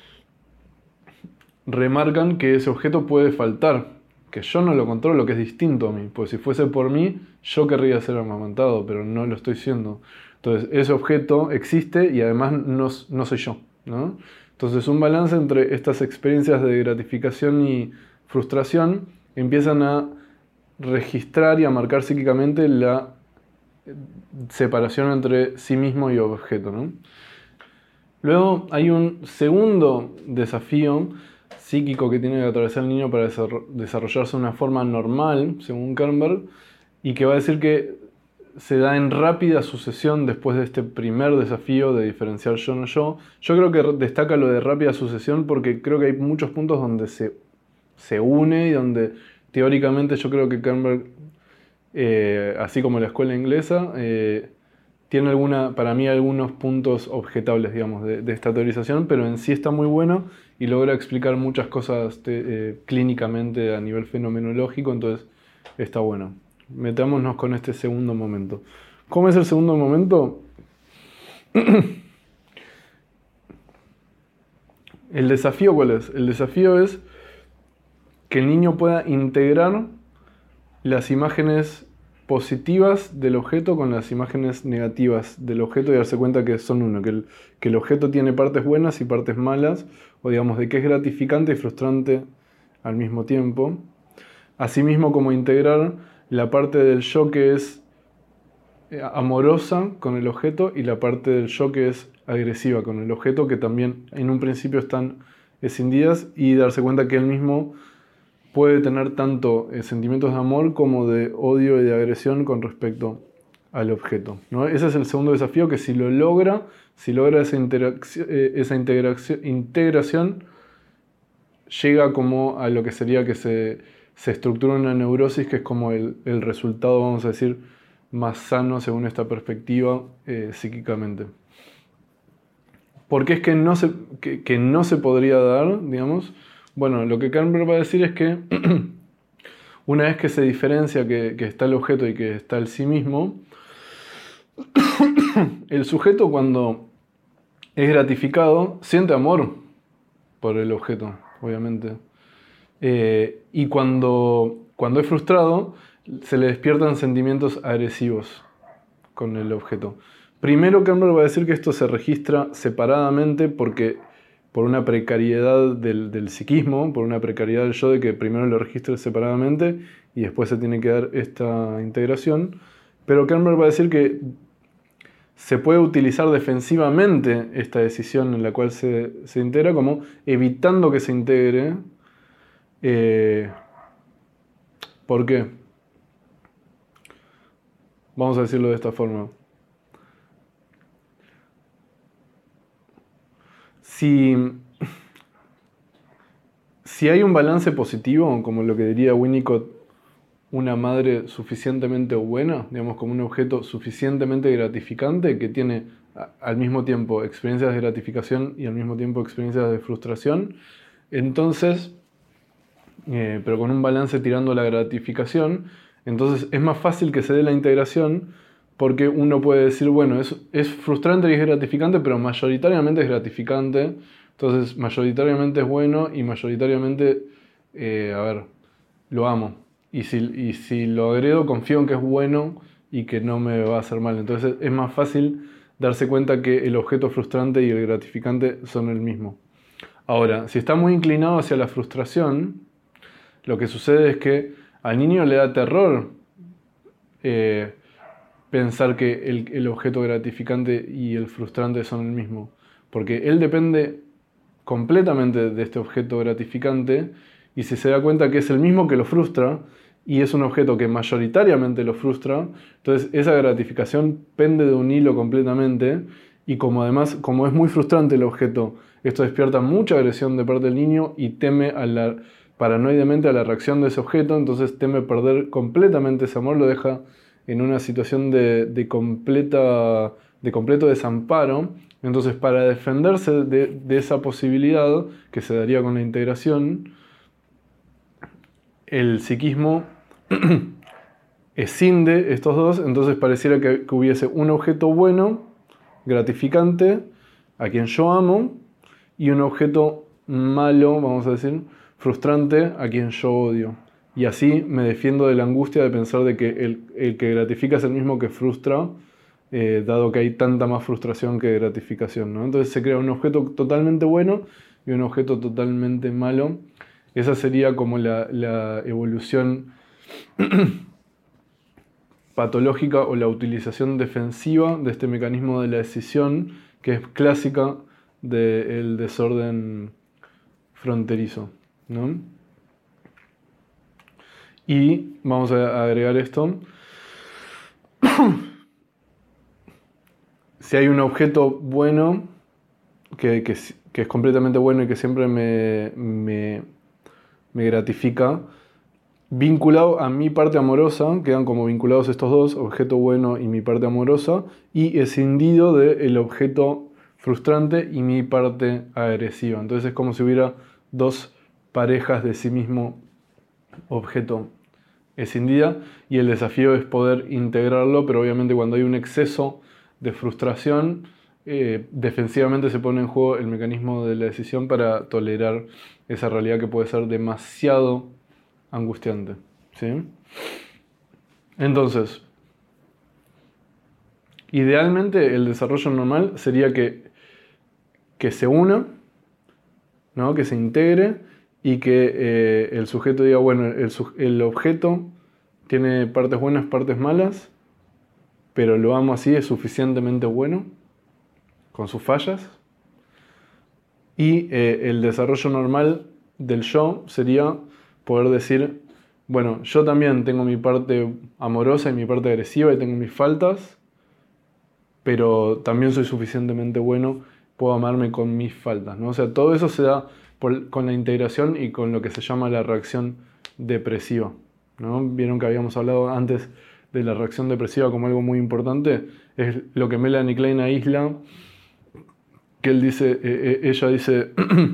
remarcan que ese objeto puede faltar, que yo no lo controlo, que es distinto a mí. Pues si fuese por mí, yo querría ser amamantado, pero no lo estoy siendo. Entonces, ese objeto existe y además no, no soy yo, ¿no? Entonces, un balance entre estas experiencias de gratificación y frustración empiezan a registrar y a marcar psíquicamente la separación entre sí mismo y objeto, ¿no? Luego hay un segundo desafío psíquico que tiene que atravesar el niño para desarrollarse de una forma normal, según Kernberg, y que va a decir que se da en rápida sucesión después de este primer desafío de diferenciar yo no yo. Yo creo que destaca lo de rápida sucesión porque creo que hay muchos puntos donde se, se une y donde teóricamente yo creo que Kernberg, eh, así como la escuela inglesa, eh, tiene alguna, para mí algunos puntos objetables, digamos, de, de esta teorización, pero en sí está muy bueno y logra explicar muchas cosas te, eh, clínicamente a nivel fenomenológico, entonces está bueno. Metámonos con este segundo momento. ¿Cómo es el segundo momento? ¿El desafío cuál es? El desafío es que el niño pueda integrar las imágenes positivas del objeto con las imágenes negativas del objeto y darse cuenta que son uno, que el, que el objeto tiene partes buenas y partes malas, o digamos de que es gratificante y frustrante al mismo tiempo. Asimismo, como integrar la parte del yo que es amorosa con el objeto y la parte del yo que es agresiva con el objeto, que también en un principio están escindidas, y darse cuenta que él mismo puede tener tanto eh, sentimientos de amor como de odio y de agresión con respecto al objeto, ¿no? Ese es el segundo desafío, que si lo logra, si logra esa, eh, esa integración, integración, llega como a lo que sería que se, se estructura una neurosis, que es como el, el resultado, vamos a decir, más sano según esta perspectiva eh, psíquicamente. ¿Por qué es que no se, que, que no se podría dar, digamos? Bueno, lo que Kernberg va a decir es que una vez que se diferencia que, que está el objeto y que está el sí mismo, el sujeto cuando es gratificado, siente amor por el objeto, obviamente. Eh, y cuando, cuando es frustrado, se le despiertan sentimientos agresivos con el objeto. Primero, Kernberg va a decir que esto se registra separadamente porque por una precariedad del, del psiquismo, por una precariedad del yo de que primero lo registre separadamente y después se tiene que dar esta integración. Pero Kernberg va a decir que se puede utilizar defensivamente esta decisión en la cual se, se integra como evitando que se integre. Eh, ¿Por qué? Vamos a decirlo de esta forma. Si, si hay un balance positivo, como lo que diría Winnicott, una madre suficientemente buena, digamos como un objeto suficientemente gratificante que tiene al mismo tiempo experiencias de gratificación y al mismo tiempo experiencias de frustración, entonces, eh, pero con un balance tirando a la gratificación, entonces es más fácil que se dé la integración porque uno puede decir, bueno, es, es frustrante y es gratificante, pero mayoritariamente es gratificante, entonces mayoritariamente es bueno y mayoritariamente, eh, a ver, lo amo. Y si, y si lo agredo, confío en que es bueno y que no me va a hacer mal. Entonces es más fácil darse cuenta que el objeto frustrante y el gratificante son el mismo. Ahora, si está muy inclinado hacia la frustración, lo que sucede es que al niño le da terror eh, pensar que el, el objeto gratificante y el frustrante son el mismo. Porque él depende completamente de este objeto gratificante y si se da cuenta que es el mismo que lo frustra y es un objeto que mayoritariamente lo frustra, entonces esa gratificación pende de un hilo completamente y como además, como es muy frustrante el objeto, esto despierta mucha agresión de parte del niño y teme a la, paranoidamente a la reacción de ese objeto, entonces teme perder completamente ese amor, lo deja en una situación de, de, completa, de completo desamparo. Entonces, para defenderse de, de esa posibilidad que se daría con la integración, el psiquismo escinde estos dos, entonces pareciera que, que hubiese un objeto bueno, gratificante, a quien yo amo, y un objeto malo, vamos a decir, frustrante, a quien yo odio. Y así me defiendo de la angustia de pensar de que el, el que gratifica es el mismo que frustra, eh, dado que hay tanta más frustración que gratificación, ¿no? Entonces se crea un objeto totalmente bueno y un objeto totalmente malo. Esa sería como la, la evolución patológica o la utilización defensiva de este mecanismo de la decisión, que es clásica del desorden fronterizo, ¿no? Y vamos a agregar esto. Si hay un objeto bueno, que, que, que es completamente bueno y que siempre me, me, me gratifica, vinculado a mi parte amorosa, quedan como vinculados estos dos, objeto bueno y mi parte amorosa, y escindido del objeto frustrante y mi parte agresiva. Entonces es como si hubiera dos parejas de sí mismo objeto escindida, y el desafío es poder integrarlo, pero obviamente cuando hay un exceso de frustración, eh, defensivamente se pone en juego el mecanismo de la decisión para tolerar esa realidad que puede ser demasiado angustiante, ¿sí? Entonces, idealmente el desarrollo normal sería que, que se una, ¿no? Que se integre y que eh, el sujeto diga, bueno, el, el objeto tiene partes buenas, partes malas, pero lo amo así, es suficientemente bueno, con sus fallas. Y eh, el desarrollo normal del yo sería poder decir, bueno, yo también tengo mi parte amorosa y mi parte agresiva y tengo mis faltas, pero también soy suficientemente bueno, puedo amarme con mis faltas, ¿no? O sea, todo eso se da por, con la integración y con lo que se llama la reacción depresiva, ¿no? Vieron que habíamos hablado antes de la reacción depresiva como algo muy importante, es lo que Melanie Klein aísla, que él dice, eh, ella dice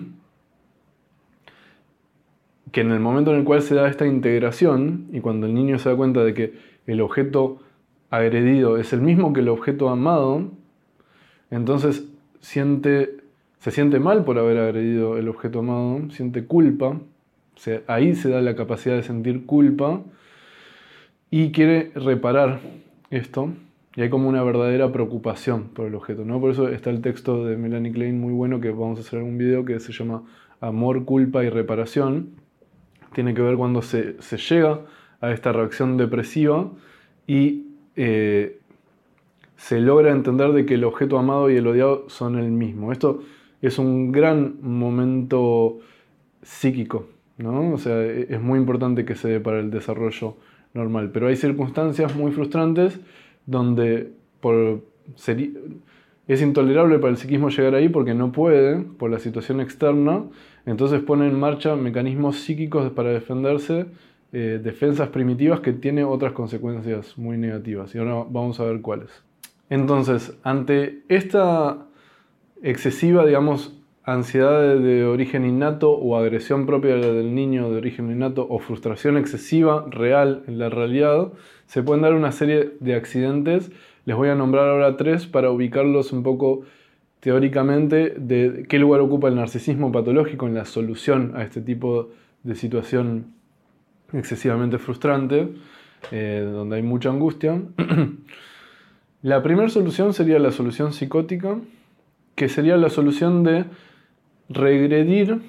que en el momento en el cual se da esta integración y cuando el niño se da cuenta de que el objeto agredido es el mismo que el objeto amado, entonces siente, se siente mal por haber agredido el objeto amado, siente culpa, o sea, ahí se da la capacidad de sentir culpa y quiere reparar esto. Y hay como una verdadera preocupación por el objeto, ¿no? Por eso está el texto de Melanie Klein muy bueno, que vamos a hacer un video, que se llama Amor, Culpa y Reparación. Tiene que ver cuando se, se llega a esta reacción depresiva y eh, se logra entender de que el objeto amado y el odiado son el mismo. Esto es un gran momento psíquico, ¿no? O sea, es muy importante que se dé para el desarrollo normal. Pero hay circunstancias muy frustrantes donde por, seri- es intolerable para el psiquismo llegar ahí porque no puede, por la situación externa. Entonces pone en marcha mecanismos psíquicos para defenderse, eh, defensas primitivas que tienen otras consecuencias muy negativas. Y ahora vamos a ver cuáles. Entonces, ante esta excesiva, digamos, ansiedad de, de origen innato o agresión propia del niño de origen innato o frustración excesiva real en la realidad, se pueden dar una serie de accidentes. Les voy a nombrar ahora tres para ubicarlos un poco teóricamente de qué lugar ocupa el narcisismo patológico en la solución a este tipo de situación excesivamente frustrante, eh, donde hay mucha angustia. La primera solución sería la solución psicótica, que sería la solución de regredir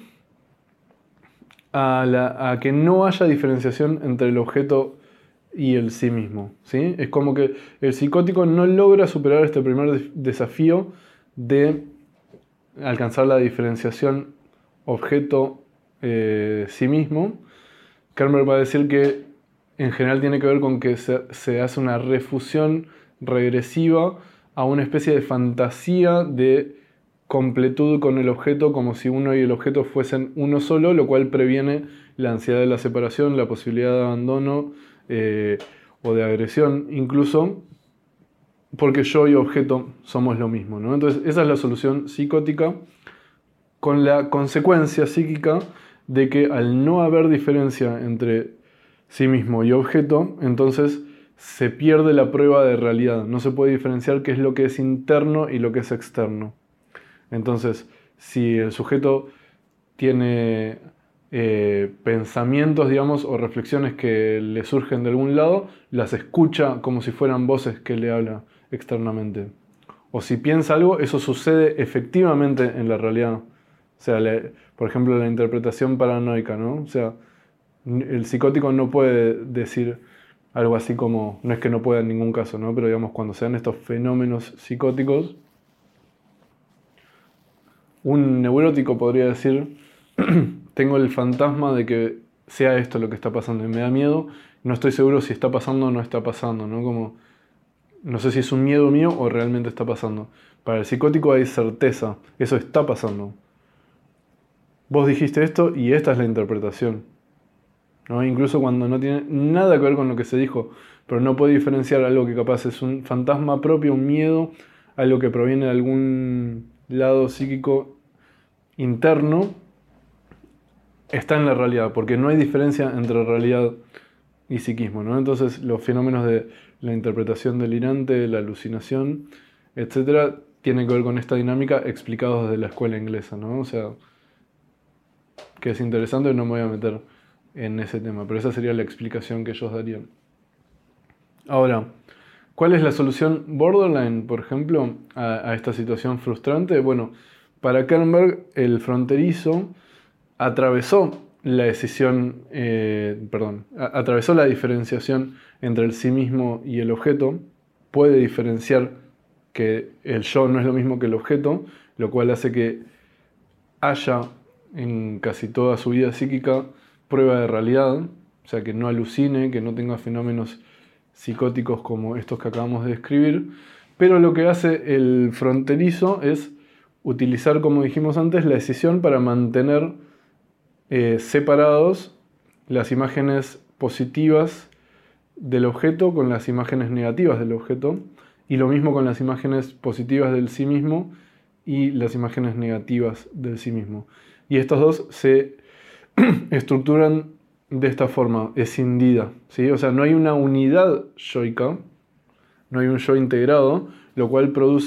a, la, a que no haya diferenciación entre el objeto y el sí mismo, ¿sí? Es como que el psicótico no logra superar este primer desafío de alcanzar la diferenciación objeto-sí eh, mismo. Kernberg va a decir que en general tiene que ver con que se, se hace una refusión regresiva a una especie de fantasía de completud con el objeto, como si uno y el objeto fuesen uno solo, lo cual previene la ansiedad de la separación, la posibilidad de abandono eh, o de agresión incluso, porque yo y objeto somos lo mismo, ¿no? Entonces esa es la solución psicótica, con la consecuencia psíquica de que al no haber diferencia entre sí mismo y objeto, entonces se pierde la prueba de realidad. No se puede diferenciar qué es lo que es interno y lo que es externo. Entonces, si el sujeto tiene eh, pensamientos, digamos, o reflexiones que le surgen de algún lado, las escucha como si fueran voces que le hablan externamente. O si piensa algo, eso sucede efectivamente en la realidad. O sea, le, por ejemplo, la interpretación paranoica, ¿no? O sea, el psicótico no puede decir algo así como, no es que no pueda en ningún caso, ¿no? Pero digamos, cuando se dan estos fenómenos psicóticos, un neurótico podría decir, tengo el fantasma de que sea esto lo que está pasando y me da miedo, no estoy seguro si está pasando o no está pasando, ¿no? Como, no sé si es un miedo mío o realmente está pasando. Para el psicótico hay certeza, eso está pasando. Vos dijiste esto y esta es la interpretación, ¿no? Incluso cuando no tiene nada que ver con lo que se dijo, pero no puede diferenciar algo que capaz es un fantasma propio, un miedo, algo que proviene de algún lado psíquico interno, está en la realidad, porque no hay diferencia entre realidad y psiquismo, ¿no? Entonces los fenómenos de la interpretación delirante, la alucinación, etcétera, tienen que ver con esta dinámica explicados desde la escuela inglesa, ¿no? O sea, que es interesante, no me voy a meter en ese tema, pero esa sería la explicación que ellos darían. Ahora, ¿cuál es la solución borderline, por ejemplo, a, a esta situación frustrante? Bueno, para Kernberg, el fronterizo atravesó la decisión, eh, perdón, a, atravesó la diferenciación entre el sí mismo y el objeto, puede diferenciar que el yo no es lo mismo que el objeto, lo cual hace que haya en casi toda su vida psíquica prueba de realidad, o sea, que no alucine, que no tenga fenómenos psicóticos como estos que acabamos de describir, pero lo que hace el fronterizo es utilizar, como dijimos antes, la decisión para mantener eh, separados las imágenes positivas del objeto con las imágenes negativas del objeto, y lo mismo con las imágenes positivas del sí mismo y las imágenes negativas del sí mismo. Y estos dos se estructuran de esta forma, escindida, ¿sí? O sea, no hay una unidad yoica, no hay un yo integrado, lo cual produce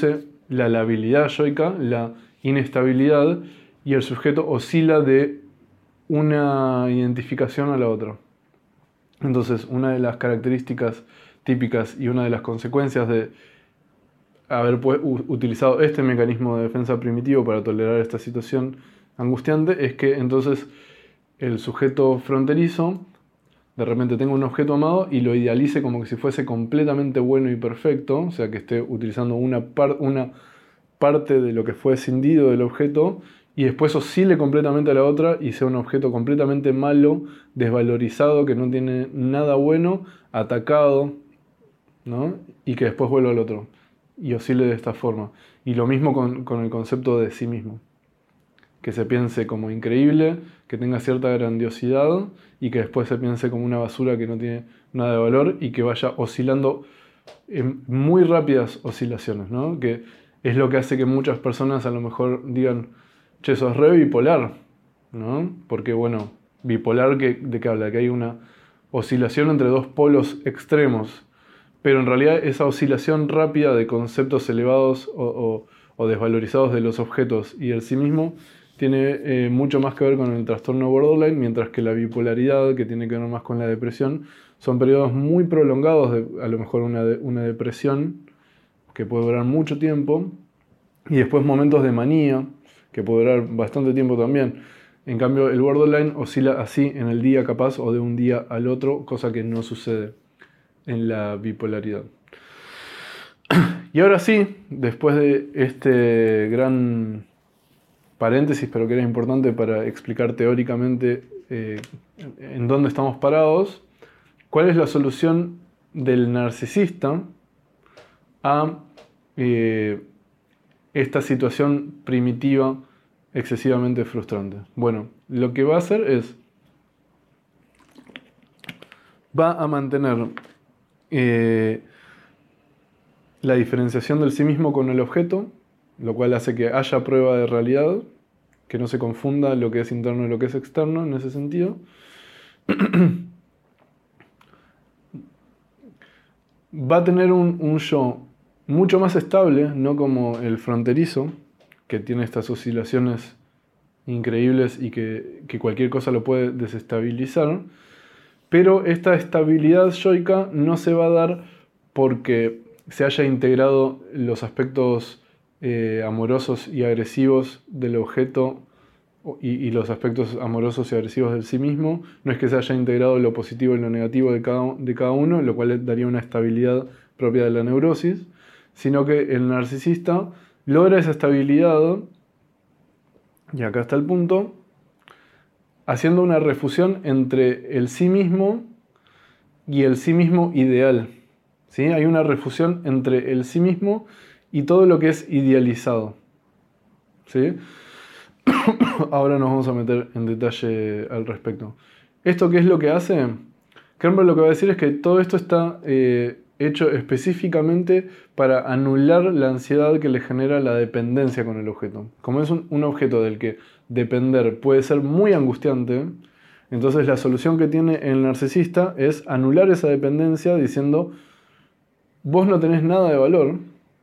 la labilidad yoica, la inestabilidad, y el sujeto oscila de una identificación a la otra. Entonces, una de las características típicas y una de las consecuencias de haber utilizado este mecanismo de defensa primitivo para tolerar esta situación angustiante es que entonces el sujeto fronterizo de repente tenga un objeto amado y lo idealice como que si fuese completamente bueno y perfecto, o sea que esté utilizando una, par una parte de lo que fue escindido del objeto y después oscile completamente a la otra y sea un objeto completamente malo, desvalorizado, que no tiene nada bueno, atacado, ¿no? Y que después vuelva al otro y oscile de esta forma. Y lo mismo con, con el concepto de sí mismo. Que se piense como increíble, que tenga cierta grandiosidad y que después se piense como una basura que no tiene nada de valor y que vaya oscilando en muy rápidas oscilaciones, ¿no? Que es lo que hace que muchas personas a lo mejor digan, che, sos re bipolar, ¿no? Porque, bueno, bipolar, ¿de qué habla? Que hay una oscilación entre dos polos extremos, pero en realidad esa oscilación rápida de conceptos elevados o, o, o desvalorizados de los objetos y el sí mismo tiene eh, mucho más que ver con el trastorno borderline, mientras que la bipolaridad, que tiene que ver más con la depresión, son periodos muy prolongados de a lo mejor una, de, una depresión que puede durar mucho tiempo y después momentos de manía que puede durar bastante tiempo también. En cambio, el borderline oscila así en el día capaz o de un día al otro, cosa que no sucede en la bipolaridad. Y ahora sí, después de este gran paréntesis, pero que era importante para explicar teóricamente eh, en dónde estamos parados, ¿cuál es la solución del narcisista a eh, esta situación primitiva excesivamente frustrante? Bueno, lo que va a hacer es, va a mantener eh, la diferenciación del sí mismo con el objeto, lo cual hace que haya prueba de realidad, que no se confunda lo que es interno y lo que es externo en ese sentido. Va a tener un, un yo mucho más estable, no como el fronterizo, que tiene estas oscilaciones increíbles y que, que cualquier cosa lo puede desestabilizar, pero esta estabilidad yoica no se va a dar porque se haya integrado los aspectos eh, amorosos y agresivos del objeto y, y los aspectos amorosos y agresivos del sí mismo. No es que se haya integrado lo positivo y lo negativo de cada, de cada uno, lo cual daría una estabilidad propia de la neurosis, sino que el narcisista logra esa estabilidad, y acá está el punto, haciendo una refusión entre el sí mismo y el sí mismo ideal. ¿Sí? Hay una refusión entre el sí mismo y todo lo que es idealizado. ¿Sí? Ahora nos vamos a meter en detalle al respecto. ¿Esto qué es lo que hace? Kernberg lo que va a decir es que todo esto está eh, hecho específicamente para anular la ansiedad que le genera la dependencia con el objeto. Como es un, un objeto del que depender puede ser muy angustiante, entonces la solución que tiene el narcisista es anular esa dependencia diciendo: vos no tenés nada de valor,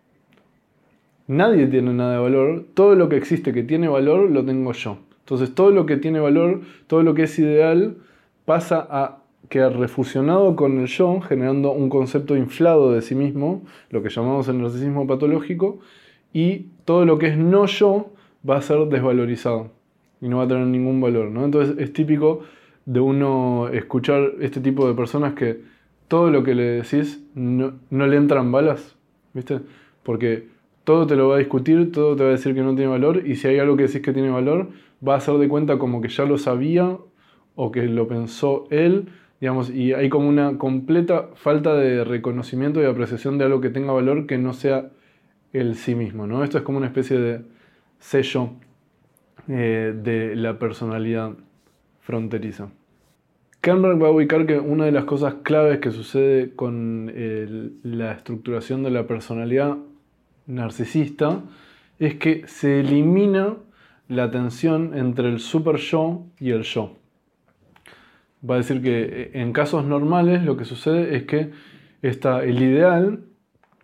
nadie tiene nada de valor, todo lo que existe que tiene valor lo tengo yo. Entonces todo lo que tiene valor, todo lo que es ideal, pasa a quedar refusionado con el yo, generando un concepto inflado de sí mismo, lo que llamamos el narcisismo patológico, y todo lo que es no yo va a ser desvalorizado y no va a tener ningún valor, ¿no? Entonces es típico de uno escuchar este tipo de personas que todo lo que le decís no, no le entran balas, ¿viste? Porque todo te lo va a discutir, todo te va a decir que no tiene valor, y si hay algo que decís que tiene valor, va a hacer de cuenta como que ya lo sabía o que lo pensó él, digamos, y hay como una completa falta de reconocimiento y apreciación de algo que tenga valor que no sea el sí mismo, ¿no? Esto es como una especie de sello eh, de la personalidad fronteriza. Kernberg va a ubicar que una de las cosas claves que sucede con el, la estructuración de la personalidad narcisista es que se elimina la tensión entre el super yo y el yo. Va a decir que en casos normales lo que sucede es que está el ideal,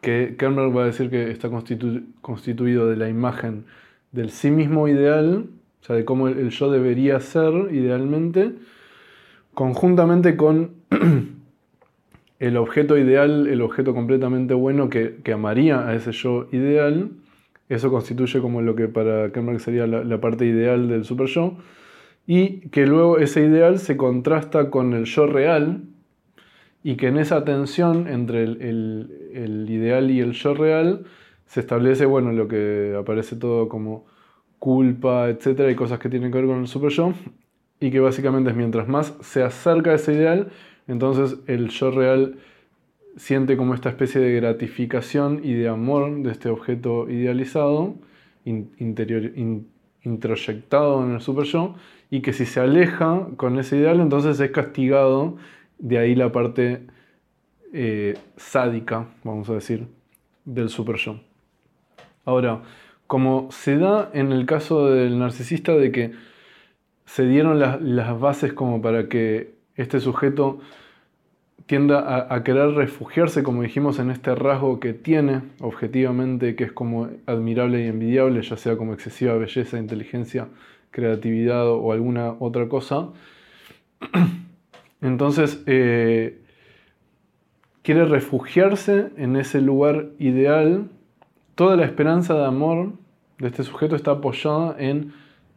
que Kernberg va a decir que está constitu- constituido de la imagen del sí mismo ideal, o sea, de cómo el, el yo debería ser idealmente, conjuntamente con el objeto ideal, el objeto completamente bueno que, que amaría a ese yo ideal. Eso constituye como lo que para Kernberg sería la, la parte ideal del super yo, y que luego ese ideal se contrasta con el yo real, y que en esa tensión entre el, el, el ideal y el yo real se establece, bueno, lo que aparece todo como culpa, etcétera, y cosas que tienen que ver con el super yo, y que básicamente es mientras más se acerca a ese ideal, entonces el yo real siente como esta especie de gratificación y de amor de este objeto idealizado, in, interior, in, introyectado en el super yo, y que si se aleja con ese ideal, entonces es castigado. De ahí la parte eh, sádica, vamos a decir, del super yo. Ahora, como se da en el caso del narcisista de que se dieron las, las bases como para que este sujeto tienda a, a querer refugiarse, como dijimos, en este rasgo que tiene objetivamente, que es como admirable y envidiable, ya sea como excesiva belleza, inteligencia, creatividad o alguna otra cosa. Entonces, eh, quiere refugiarse en ese lugar ideal. Toda la esperanza de amor de este sujeto está apoyada en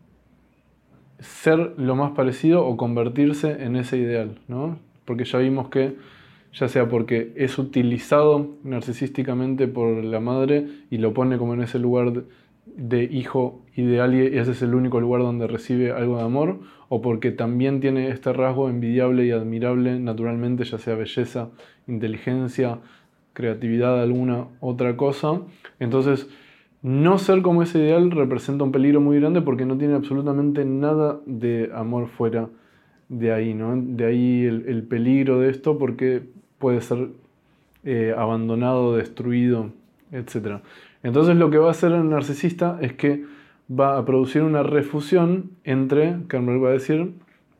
ser lo más parecido o convertirse en ese ideal, ¿no? Porque ya vimos que, ya sea porque es utilizado narcisísticamente por la madre y lo pone como en ese lugar de, de hijo ideal y ese es el único lugar donde recibe algo de amor, o porque también tiene este rasgo envidiable y admirable naturalmente, ya sea belleza, inteligencia, creatividad, alguna otra cosa. Entonces, no ser como ese ideal representa un peligro muy grande porque no tiene absolutamente nada de amor fuera de ahí, ¿no? De ahí el, el peligro de esto porque puede ser eh, abandonado, destruido, etcétera. Entonces lo que va a hacer el narcisista es que va a producir una refusión entre, Kernberg va a decir,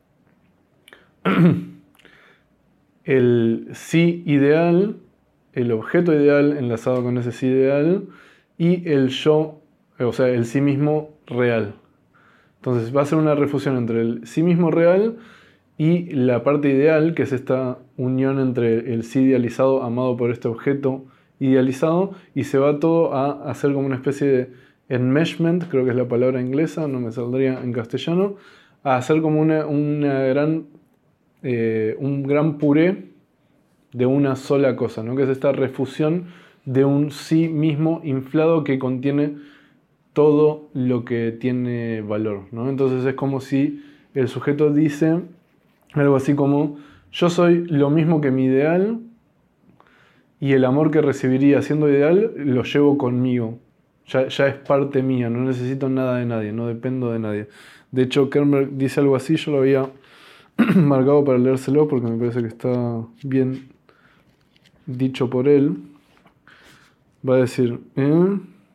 el sí ideal, el objeto ideal enlazado con ese sí ideal, y el yo, o sea, el sí mismo real. Entonces va a ser una refusión entre el sí mismo real y la parte ideal, que es esta unión entre el sí idealizado amado por este objeto idealizado, y se va todo a hacer como una especie de enmeshment, creo que es la palabra inglesa, no me saldría en castellano, a hacer como una, una gran, eh, un gran puré de una sola cosa, ¿no? Que es esta refusión de un sí mismo inflado que contiene todo lo que tiene valor, ¿no? Entonces es como si el sujeto dice algo así como: yo soy lo mismo que mi ideal y el amor que recibiría siendo ideal lo llevo conmigo. Ya, ya es parte mía, no necesito nada de nadie, no dependo de nadie. De hecho, Kernberg dice algo así, yo lo había marcado para leérselo porque me parece que está bien dicho por él. Va a decir... ¿eh?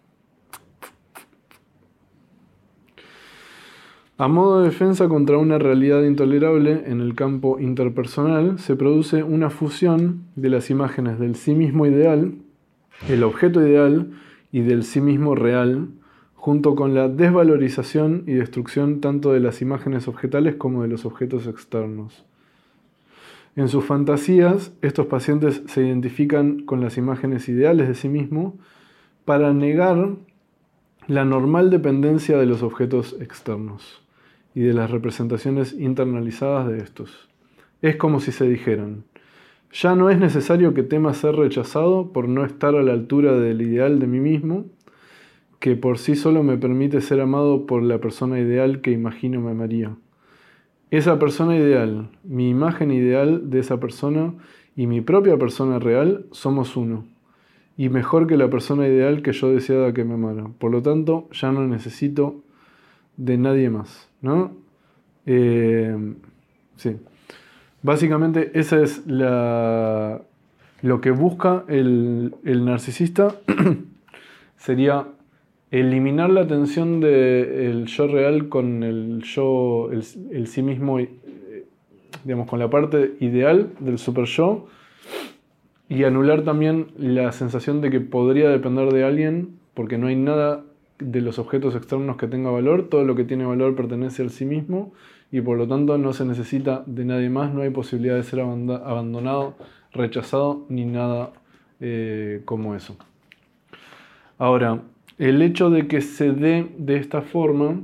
A modo de defensa contra una realidad intolerable en el campo interpersonal, se produce una fusión de las imágenes del sí mismo ideal, el objeto ideal y del sí mismo real, junto con la desvalorización y destrucción tanto de las imágenes objetales como de los objetos externos. En sus fantasías, estos pacientes se identifican con las imágenes ideales de sí mismo para negar la normal dependencia de los objetos externos y de las representaciones internalizadas de estos. Es como si se dijeran: ya no es necesario que tema ser rechazado por no estar a la altura del ideal de mí mismo, que por sí solo me permite ser amado por la persona ideal que imagino me amaría. Esa persona ideal, mi imagen ideal de esa persona y mi propia persona real somos uno, y mejor que la persona ideal que yo deseaba que me amara. Por lo tanto, ya no necesito de nadie más, ¿no? Eh, sí. Básicamente esa es la, lo que busca el, el narcisista, sería eliminar la tensión del yo real con el yo, el, el sí mismo, digamos, con la parte ideal del super yo, y anular también la sensación de que podría depender de alguien, porque no hay nada de los objetos externos que tenga valor, todo lo que tiene valor pertenece al sí mismo, y por lo tanto no se necesita de nadie más, no hay posibilidad de ser abandonado, rechazado, ni nada eh, como eso. Ahora, el hecho de que se dé de esta forma,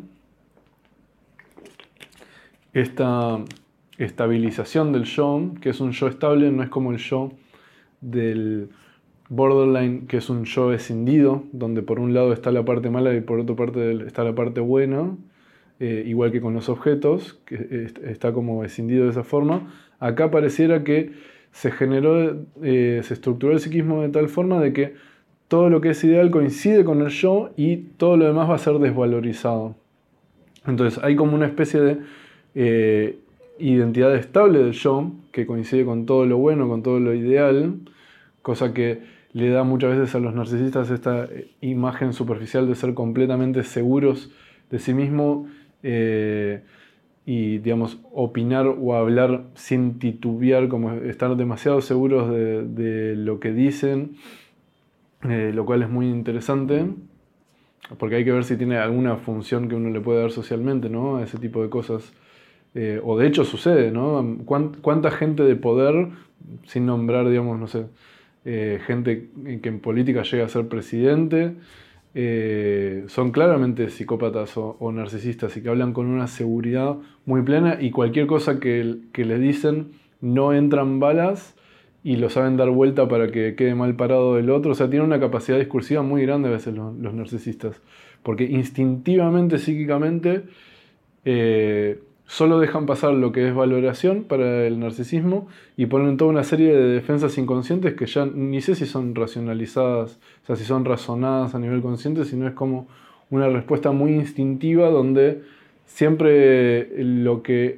esta estabilización del yo, que es un yo estable, no es como el yo del borderline, que es un yo escindido, donde por un lado está la parte mala y por otra parte está la parte buena, eh, igual que con los objetos, que está como escindido de esa forma. Acá pareciera que se generó, eh, se estructuró el psiquismo de tal forma de que todo lo que es ideal coincide con el yo y todo lo demás va a ser desvalorizado. Entonces hay como una especie de eh, identidad estable del yo, que coincide con todo lo bueno, con todo lo ideal, cosa que le da muchas veces a los narcisistas esta imagen superficial de ser completamente seguros de sí mismo eh, y, digamos, opinar o hablar sin titubear, como estar demasiado seguros de, de lo que dicen, eh, lo cual es muy interesante, porque hay que ver si tiene alguna función que uno le puede dar socialmente, ¿no? A ese tipo de cosas. Eh, o de hecho sucede, ¿no? ¿Cuánta gente de poder, sin nombrar, digamos, no sé, eh, gente que en política llega a ser presidente, eh, son claramente psicópatas o, o narcisistas y que hablan con una seguridad muy plena y cualquier cosa que, que le dicen no entran balas y lo saben dar vuelta para que quede mal parado el otro? O sea, tienen una capacidad discursiva muy grande a veces los, los narcisistas, porque instintivamente, psíquicamente, eh, solo dejan pasar lo que es valoración para el narcisismo y ponen toda una serie de defensas inconscientes que ya ni sé si son racionalizadas, o sea, si son razonadas a nivel consciente, sino es como una respuesta muy instintiva donde siempre lo que,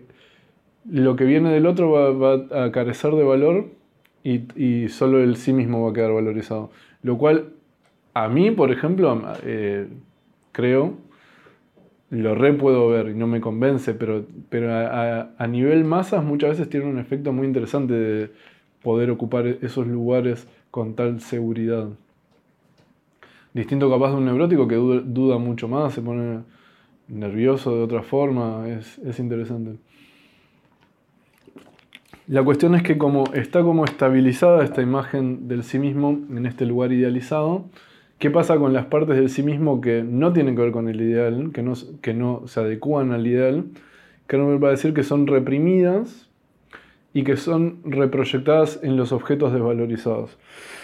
lo que viene del otro va, va a carecer de valor y, y solo el sí mismo va a quedar valorizado. Lo cual a mí, por ejemplo, eh, creo... lo re puedo ver y no me convence, pero, pero a, a, a nivel masas muchas veces tiene un efecto muy interesante de poder ocupar esos lugares con tal seguridad. Distinto capaz de un neurótico que duda, duda mucho más, se pone nervioso de otra forma, es, es interesante. La cuestión es que como está como estabilizada esta imagen del sí mismo en este lugar idealizado, ¿qué pasa con las partes del sí mismo que no tienen que ver con el ideal, que no, que no se adecúan al ideal? Kernover va a decir que son reprimidas y que son reproyectadas en los objetos desvalorizados.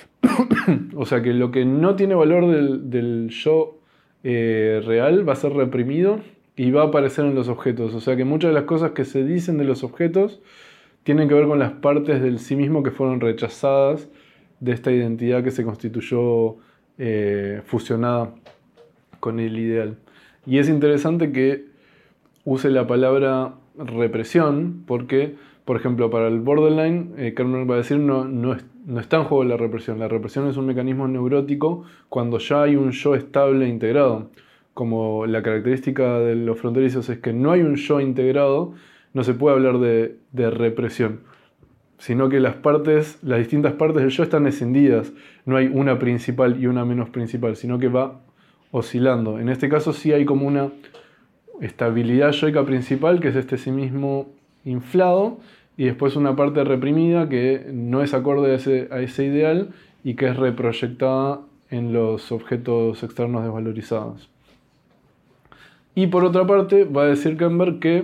O sea que lo que no tiene valor del, del yo eh, real va a ser reprimido y va a aparecer en los objetos. O sea que muchas de las cosas que se dicen de los objetos tienen que ver con las partes del sí mismo que fueron rechazadas de esta identidad que se constituyó Eh, fusionada con el ideal. Y es interesante que use la palabra represión porque, por ejemplo, para el borderline, eh, Kernover va a decir no, no, es, no está en juego la represión. La represión es un mecanismo neurótico cuando ya hay un yo estable e integrado. Como la característica de los fronterizos es que no hay un yo integrado, no se puede hablar de, de represión, sino que las partes, las distintas partes del yo están escindidas. No hay una principal y una menos principal, sino que va oscilando. En este caso sí hay como una estabilidad yoica principal, que es este sí mismo inflado, y después una parte reprimida que no es acorde a ese, a ese ideal y que es reproyectada en los objetos externos desvalorizados. Y por otra parte, va a decir Kember que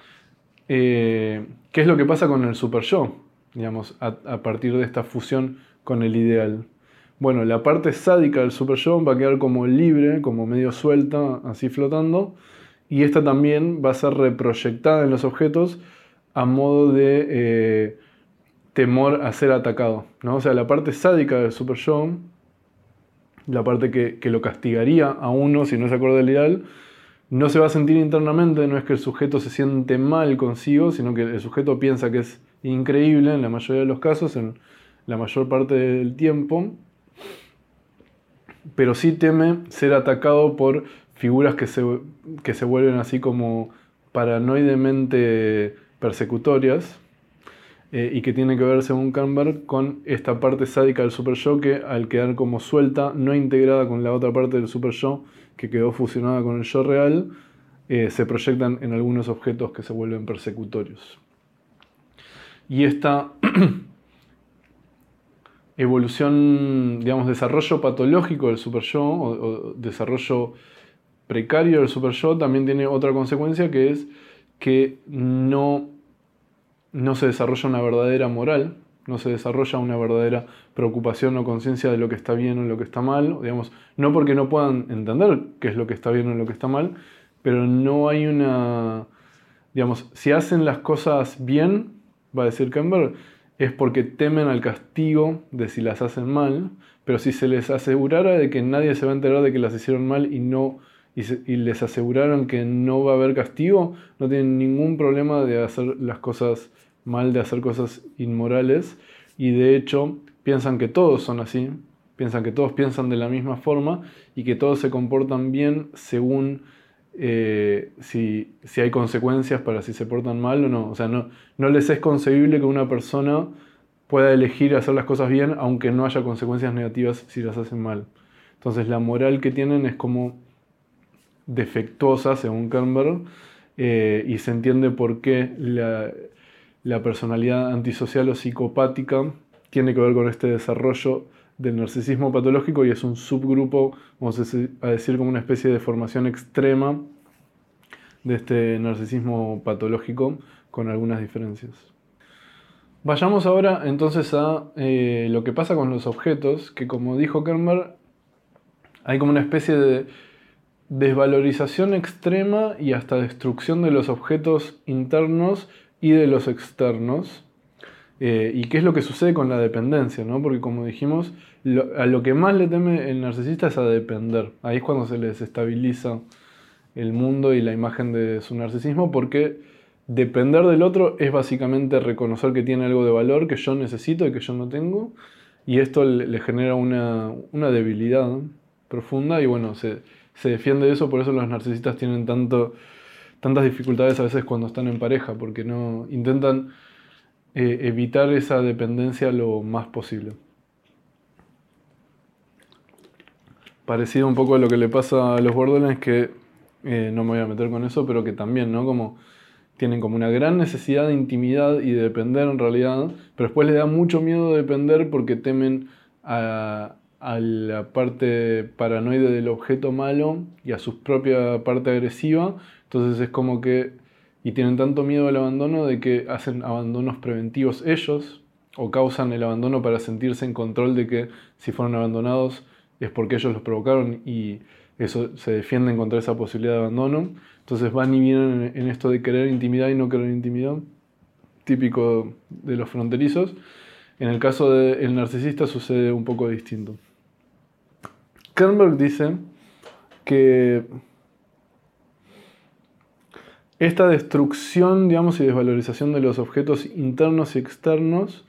eh, ¿qué es lo que pasa con el superyo? Digamos, a, a partir de esta fusión con el ideal. Bueno, la parte sádica del superyo va a quedar como libre, como medio suelta, así flotando, y esta también va a ser reproyectada en los objetos a modo de eh, temor a ser atacado, ¿no? O sea, la parte sádica del superyo, la parte que, que lo castigaría a uno si no se acuerda del ideal, no se va a sentir internamente, no es que el sujeto se siente mal consigo, sino que el sujeto piensa que es increíble en la mayoría de los casos, en la mayor parte del tiempo, pero sí teme ser atacado por figuras que se, que se vuelven así como paranoidemente persecutorias, eh, y que tiene que ver, según Kernberg, con esta parte sádica del super yo que al quedar como suelta, no integrada con la otra parte del super yo que quedó fusionada con el yo real, eh, se proyectan en algunos objetos que se vuelven persecutorios. Y esta evolución, digamos, desarrollo patológico del super yo o, o desarrollo precario del super yo también tiene otra consecuencia, que es que no, no se desarrolla una verdadera moral, no se desarrolla una verdadera preocupación o conciencia de lo que está bien o lo que está mal, digamos, no porque no puedan entender qué es lo que está bien o lo que está mal, pero no hay una, digamos, si hacen las cosas bien, va a decir Kernberg, es porque temen al castigo de si las hacen mal, pero si se les asegurara de que nadie se va a enterar de que las hicieron mal y no y, se, y les aseguraron que no va a haber castigo, no tienen ningún problema de hacer las cosas mal, de hacer cosas inmorales, y de hecho piensan que todos son así, piensan que todos piensan de la misma forma y que todos se comportan bien según eh, si, si hay consecuencias para si se portan mal o no. O sea, no, no les es concebible que una persona pueda elegir hacer las cosas bien aunque no haya consecuencias negativas si las hacen mal. Entonces la moral que tienen es como defectuosa, según Kernberg, eh, y se entiende por qué la, la personalidad antisocial o psicopática tiene que ver con este desarrollo del narcisismo patológico y es un subgrupo, vamos a decir, como una especie de formación extrema de este narcisismo patológico con algunas diferencias. Vayamos ahora entonces a eh, lo que pasa con los objetos, que como dijo Kernberg, hay como una especie de desvalorización extrema y hasta destrucción de los objetos internos y de los externos. Eh, ¿Y qué es lo que sucede con la dependencia, ¿no? Porque como dijimos, lo, a lo que más le teme el narcisista es a depender. Ahí es cuando se le desestabiliza el mundo y la imagen de su narcisismo, porque depender del otro es básicamente reconocer que tiene algo de valor que yo necesito y que yo no tengo, y esto le, le genera una, una debilidad profunda y bueno, se, se defiende de eso. Por eso los narcisistas tienen tanto, tantas dificultades a veces cuando están en pareja, porque no intentan eh, evitar esa dependencia lo más posible. Parecido un poco a lo que le pasa a los borderlines, que eh, no me voy a meter con eso, pero que también, ¿no? Como tienen como una gran necesidad de intimidad y de depender en realidad, pero después les da mucho miedo de depender porque temen a, a la parte paranoide del objeto malo y a su propia parte agresiva. Entonces es como que, y tienen tanto miedo al abandono de que hacen abandonos preventivos ellos, o causan el abandono para sentirse en control de que si fueron abandonados es porque ellos los provocaron y eso se defienden contra esa posibilidad de abandono. Entonces van y vienen en esto de querer intimidad y no querer intimidad, típico de los fronterizos. En el caso del narcisista sucede un poco distinto. Kernberg dice que esta destrucción, digamos, y desvalorización de los objetos internos y externos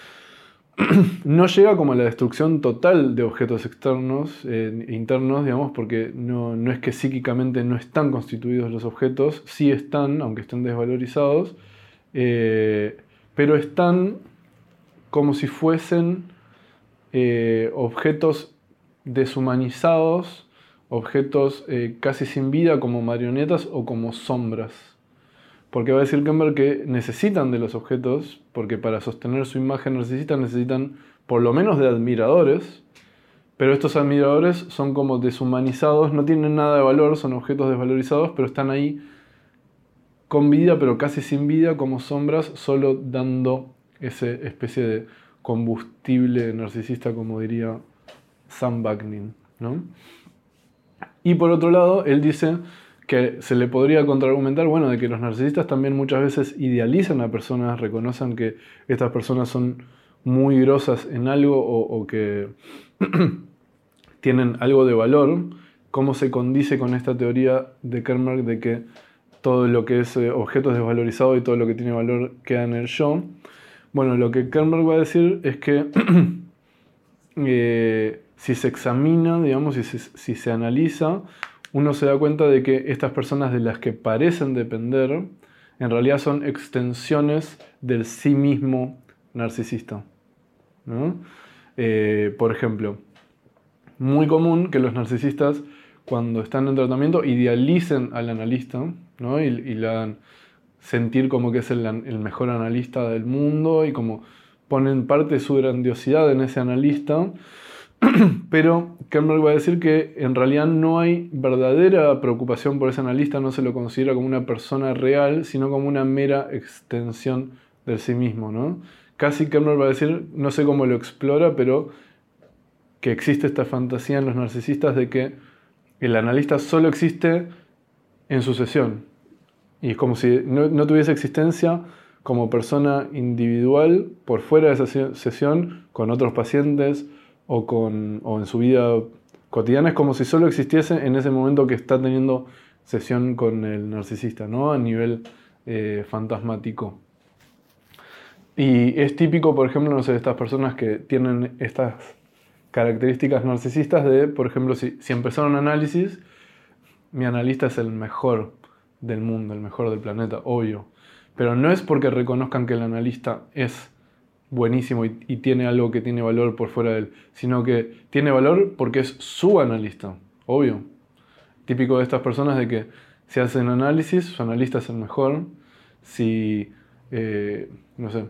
no llega como a la destrucción total de objetos externos e eh, internos, digamos, porque no, no es que psíquicamente no están constituidos los objetos, sí están, aunque estén desvalorizados, eh, pero están como si fuesen eh, objetos deshumanizados, objetos eh, casi sin vida, como marionetas o como sombras. Porque va a decir Kernberg que necesitan de los objetos, porque para sostener su imagen narcisista necesitan por lo menos de admiradores, pero estos admiradores son como deshumanizados, no tienen nada de valor, son objetos desvalorizados, pero están ahí con vida, pero casi sin vida, como sombras, solo dando esa especie de combustible narcisista, como diría Sam Vaknin, ¿no? Y por otro lado, él dice que se le podría contraargumentar, bueno, de que los narcisistas también muchas veces idealizan a personas, reconocen que estas personas son muy grosas en algo o, o que tienen algo de valor. ¿Cómo se condice con esta teoría de Kernberg de que todo lo que es eh, objeto desvalorizado y todo lo que tiene valor queda en el yo? Bueno, lo que Kernberg va a decir es que eh, si se examina, digamos, y si, si se analiza, uno se da cuenta de que estas personas de las que parecen depender en realidad son extensiones del sí mismo narcisista, ¿no? Eh, por ejemplo, muy común que los narcisistas, cuando están en tratamiento, idealicen al analista, ¿no? y, y le hagan sentir como que es el, el mejor analista del mundo y como ponen parte de su grandiosidad en ese analista. Pero Kernberg va a decir que en realidad no hay verdadera preocupación por ese analista, no se lo considera como una persona real, sino como una mera extensión del sí mismo, ¿no? Casi Kernberg va a decir, no sé cómo lo explora, pero que existe esta fantasía en los narcisistas de que el analista solo existe en su sesión. Y es como si no, no tuviese existencia como persona individual por fuera de esa sesión con otros pacientes o, con, o en su vida cotidiana. Es como si solo existiese en ese momento que está teniendo sesión con el narcisista, ¿no? A nivel eh, fantasmático. Y es típico, por ejemplo, no sé, de estas personas que tienen estas características narcisistas de, por ejemplo, si, si empezaron un análisis, mi analista es el mejor del mundo, el mejor del planeta, obvio. Pero no es porque reconozcan que el analista es buenísimo y, y tiene algo que tiene valor por fuera de él, sino que tiene valor porque es su analista, obvio. Típico de estas personas de que si hacen análisis, su analista es el mejor. Si, eh, no sé,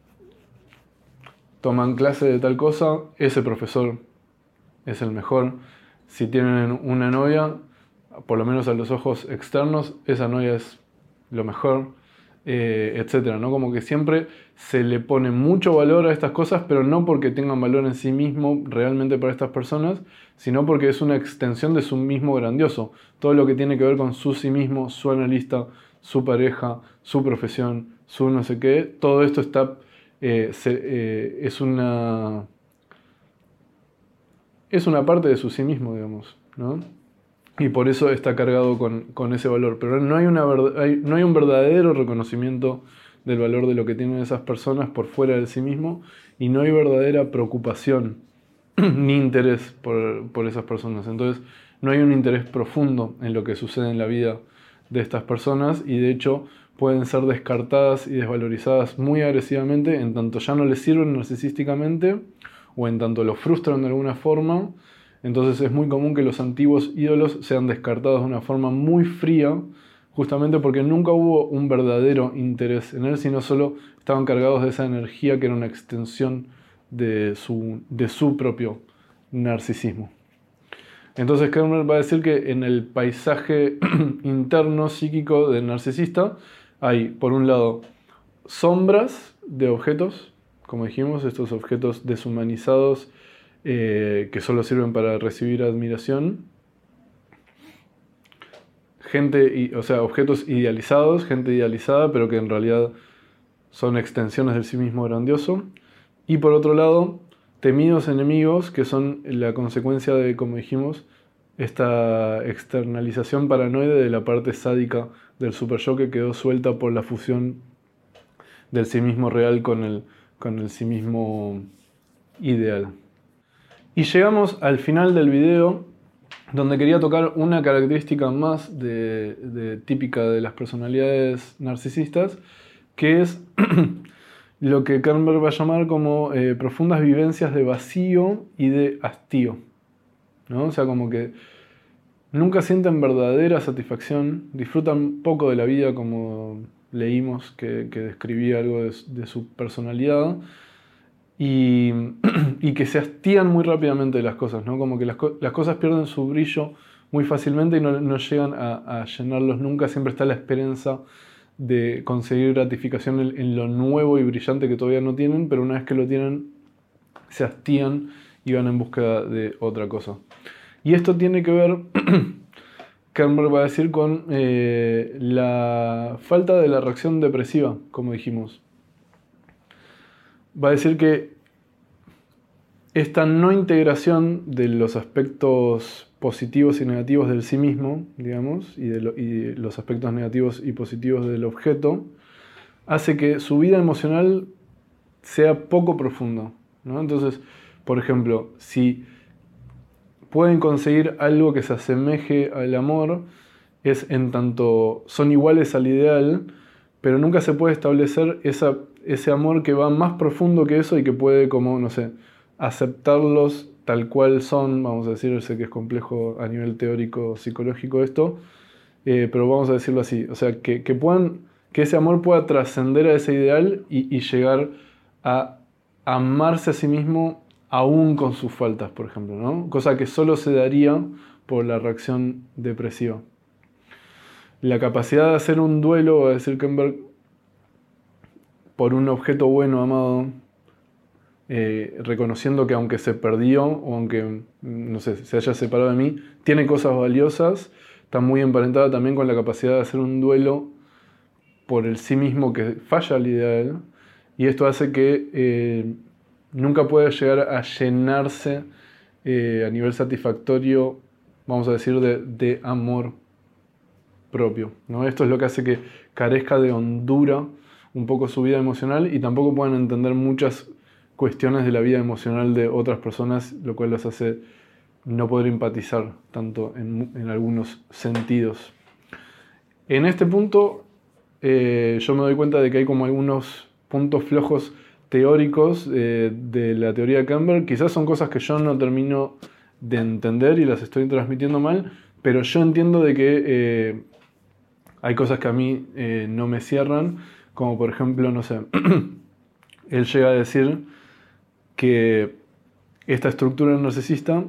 toman clase de tal cosa, ese profesor es el mejor. Si tienen una novia, por lo menos a los ojos externos, esa novia es lo mejor, eh, etcétera, ¿no? Como que siempre se le pone mucho valor a estas cosas, pero no porque tengan valor en sí mismo realmente para estas personas, sino porque es una extensión de su mismo grandioso. Todo lo que tiene que ver con su sí mismo, su analista, su pareja, su profesión, su no sé qué, todo esto está, eh, se, eh, es una es una parte de su sí mismo, digamos, ¿no? Y por eso está cargado con, con ese valor. Pero no hay, una, hay, no hay un verdadero reconocimiento del valor de lo que tienen esas personas por fuera de sí mismo, y no hay verdadera preocupación ni interés por, por esas personas. Entonces no hay un interés profundo en lo que sucede en la vida de estas personas, y de hecho pueden ser descartadas y desvalorizadas muy agresivamente, en tanto ya no les sirven narcisísticamente o en tanto lo frustran de alguna forma. Entonces es muy común que los antiguos ídolos sean descartados de una forma muy fría, justamente porque nunca hubo un verdadero interés en él, sino solo estaban cargados de esa energía que era una extensión de su, de su propio narcisismo. Entonces Kernberg va a decir que en el paisaje interno psíquico del narcisista hay, por un lado, sombras de objetos, como dijimos, estos objetos deshumanizados, Eh, que solo sirven para recibir admiración, gente, o sea, objetos idealizados, gente idealizada, pero que en realidad son extensiones del sí mismo grandioso. Y por otro lado, temidos enemigos, que son la consecuencia de, como dijimos, esta externalización paranoide de la parte sádica del superyo que quedó suelta por la fusión del sí mismo real con el, con el sí mismo ideal. Y llegamos al final del video, donde quería tocar una característica más de, de, típica de las personalidades narcisistas, que es lo que Kernberg va a llamar como eh, profundas vivencias de vacío y de hastío, ¿no? O sea, como que nunca sienten verdadera satisfacción, disfrutan poco de la vida, como leímos que, que describía algo de, de su personalidad. Y, y que se hastían muy rápidamente de las cosas, ¿no? Como que las, co las cosas pierden su brillo muy fácilmente y no, no llegan a, a llenarlos nunca. Siempre está la esperanza de conseguir gratificación en, en lo nuevo y brillante que todavía no tienen, pero una vez que lo tienen, se hastían y van en búsqueda de otra cosa. Y esto tiene que ver, Kernberg va a decir, con eh, la falta de la reacción depresiva, como dijimos. Va a decir que esta no integración de los aspectos positivos y negativos del sí mismo, digamos, y, de lo, y los aspectos negativos y positivos del objeto, hace que su vida emocional sea poco profunda, ¿no? Entonces, por ejemplo, si pueden conseguir algo que se asemeje al amor, es en tanto son iguales al ideal, pero nunca se puede establecer esa, ese amor que va más profundo que eso y que puede, como, no sé, aceptarlos tal cual son, vamos a decir, sé que es complejo a nivel teórico, psicológico esto, eh, pero vamos a decirlo así, o sea, que, que, puedan, que ese amor pueda trascender a ese ideal y, y llegar a amarse a sí mismo aún con sus faltas, por ejemplo, ¿no? Cosa que solo se daría por la reacción depresiva. La capacidad de hacer un duelo, va a decir Kemberg, por un objeto bueno, amado, eh, reconociendo que aunque se perdió o aunque, no sé, se haya separado de mí, tiene cosas valiosas, está muy emparentada también con la capacidad de hacer un duelo por el sí mismo que falla al ideal, y esto hace que eh, nunca pueda llegar a llenarse eh, a nivel satisfactorio, vamos a decir, de, de amor propio, ¿no? Esto es lo que hace que carezca de hondura un poco su vida emocional y tampoco puedan entender muchas cuestiones de la vida emocional de otras personas, lo cual los hace no poder empatizar tanto en, en algunos sentidos. En este punto eh, yo me doy cuenta de que hay como algunos puntos flojos teóricos eh, de la teoría de Campbell. Quizás son cosas que yo no termino de entender y las estoy transmitiendo mal, pero yo entiendo de que eh, hay cosas que a mí eh, no me cierran, como por ejemplo, no sé, él llega a decir que esta estructura narcisista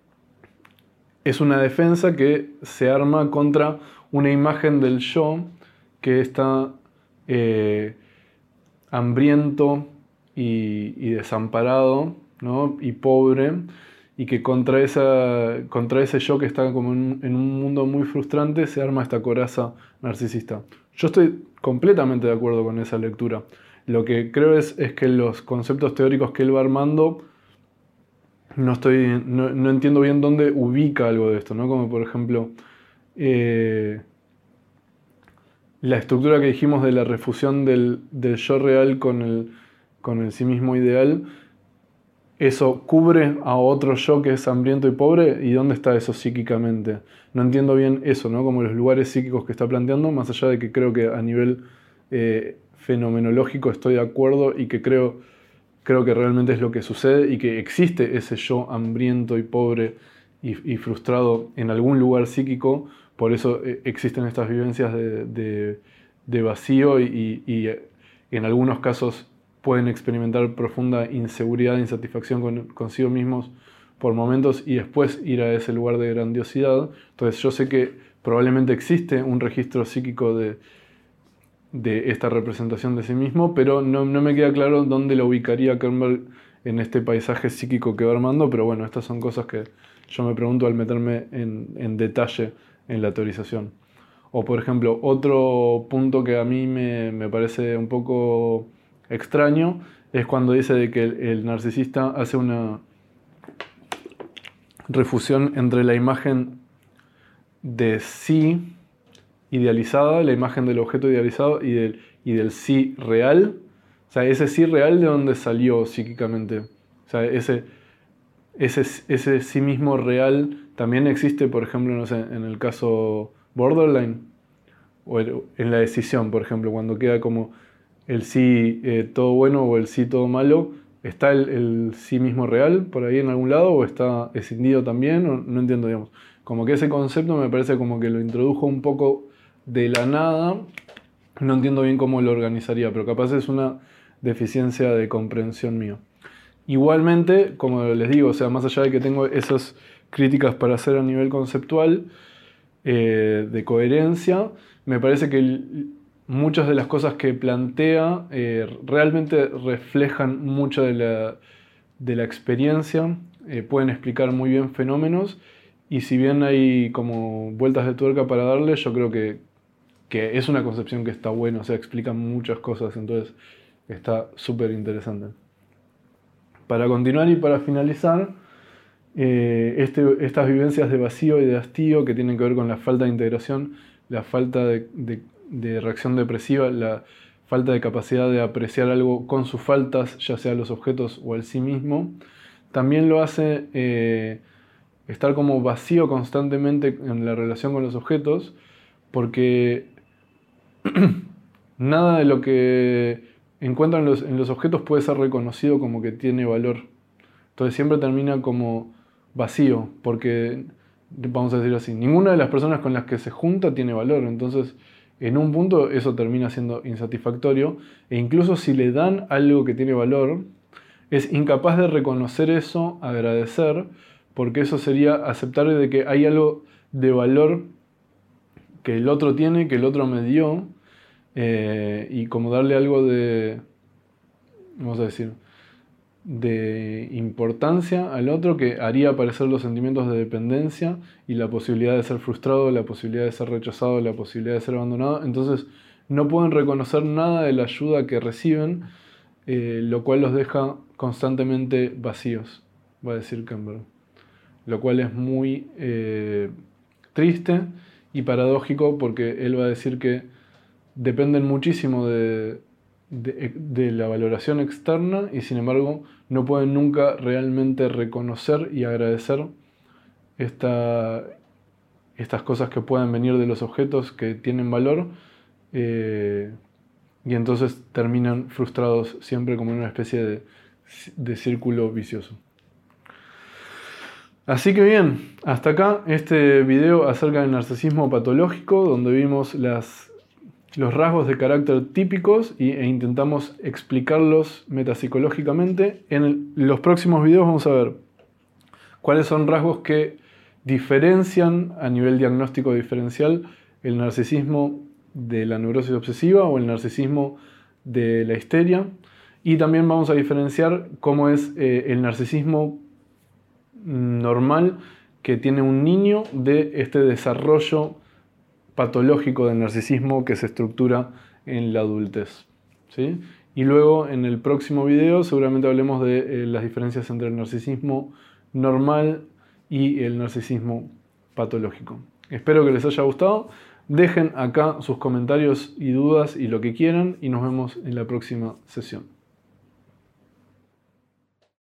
es una defensa que se arma contra una imagen del yo que está eh, hambriento y, y desamparado, ¿no? Y pobre, y que contra, esa, contra ese yo que está como en, en un mundo muy frustrante se arma esta coraza narcisista. Yo estoy completamente de acuerdo con esa lectura. Lo que creo es, es que los conceptos teóricos que él va armando no, estoy, no, no entiendo bien dónde ubica algo de esto, ¿no? Como por ejemplo eh, la estructura que dijimos de la refusión del, del yo real con el, con el sí mismo ideal. ¿Eso cubre a otro yo que es hambriento y pobre? ¿Y dónde está eso psíquicamente? No entiendo bien eso, ¿no? Como los lugares psíquicos que está planteando, más allá de que creo que a nivel eh, fenomenológico estoy de acuerdo y que creo, creo que realmente es lo que sucede y que existe ese yo hambriento y pobre y, y frustrado en algún lugar psíquico. Por eso eh, existen estas vivencias de, de, de vacío y, y, y en algunos casos pueden experimentar profunda inseguridad e insatisfacción con, consigo mismos por momentos y después ir a ese lugar de grandiosidad. Entonces yo sé que probablemente existe un registro psíquico de, de esta representación de sí mismo, pero no, no me queda claro dónde lo ubicaría Kernberg en este paisaje psíquico que va armando, pero bueno, estas son cosas que yo me pregunto al meterme en, en detalle en la teorización. O por ejemplo, otro punto que a mí me, me parece un poco extraño es cuando dice de que el, el narcisista hace una refusión entre la imagen de sí idealizada, la imagen del objeto idealizado y del, y del sí real. O sea, ese sí real de dónde salió psíquicamente. O sea, ese, ese, ese sí mismo real también existe, por ejemplo, no sé, en el caso borderline o en la decisión, por ejemplo, cuando queda como el sí eh, todo bueno o el sí todo malo. ¿Está el, el sí mismo real por ahí en algún lado o está escindido también? O, no entiendo, digamos. Como que ese concepto me parece como que lo introdujo un poco de la nada. No entiendo bien cómo lo organizaría, pero capaz es una deficiencia de comprensión mía. Igualmente, como les digo, o sea, más allá de que tengo esas críticas para hacer a nivel conceptual, eh, de coherencia, me parece que el, muchas de las cosas que plantea eh, realmente reflejan mucho de la, de la experiencia, eh, pueden explicar muy bien fenómenos y si bien hay como vueltas de tuerca para darle, yo creo que, que es una concepción que está buena, o sea, explica muchas cosas, entonces está súper interesante. Para continuar y para finalizar, eh, este, estas vivencias de vacío y de hastío que tienen que ver con la falta de integración, la falta de, de de reacción depresiva, la falta de capacidad de apreciar algo con sus faltas, ya sea los objetos o el sí mismo, también lo hace eh, estar como vacío constantemente en la relación con los objetos, porque Nada de lo que encuentran en los, en los objetos puede ser reconocido como que tiene valor. Entonces siempre termina como vacío, porque, vamos a decir así, ninguna de las personas con las que se junta tiene valor. Entonces, en un punto eso termina siendo insatisfactorio, e incluso si le dan algo que tiene valor, es incapaz de reconocer eso, agradecer, porque eso sería aceptar de que hay algo de valor que el otro tiene, que el otro me dio, eh, y como darle algo de, vamos a decir, de importancia al otro que haría aparecer los sentimientos de dependencia y la posibilidad de ser frustrado, la posibilidad de ser rechazado, la posibilidad de ser abandonado. Entonces no pueden reconocer nada de la ayuda que reciben, eh, lo cual los deja constantemente vacíos, va a decir Campbell. Lo cual es muy eh, triste y paradójico, porque él va a decir que dependen muchísimo de, de, de la valoración externa y sin embargo no pueden nunca realmente reconocer y agradecer esta, estas cosas que pueden venir de los objetos que tienen valor, eh, y entonces terminan frustrados siempre como en una especie de, de círculo vicioso. Así que bien, hasta acá este video acerca del narcisismo patológico, donde vimos las, los rasgos de carácter típicos y, e intentamos explicarlos metapsicológicamente. En el, los próximos videos vamos a ver cuáles son rasgos que diferencian a nivel diagnóstico diferencial el narcisismo de la neurosis obsesiva o el narcisismo de la histeria. Y también vamos a diferenciar cómo es eh, el narcisismo normal que tiene un niño de este desarrollo patológico del narcisismo que se estructura en la adultez, ¿sí? Y luego en el próximo video seguramente hablemos de eh, las diferencias entre el narcisismo normal y el narcisismo patológico. Espero que les haya gustado. Dejen acá sus comentarios y dudas y lo que quieran y nos vemos en la próxima sesión.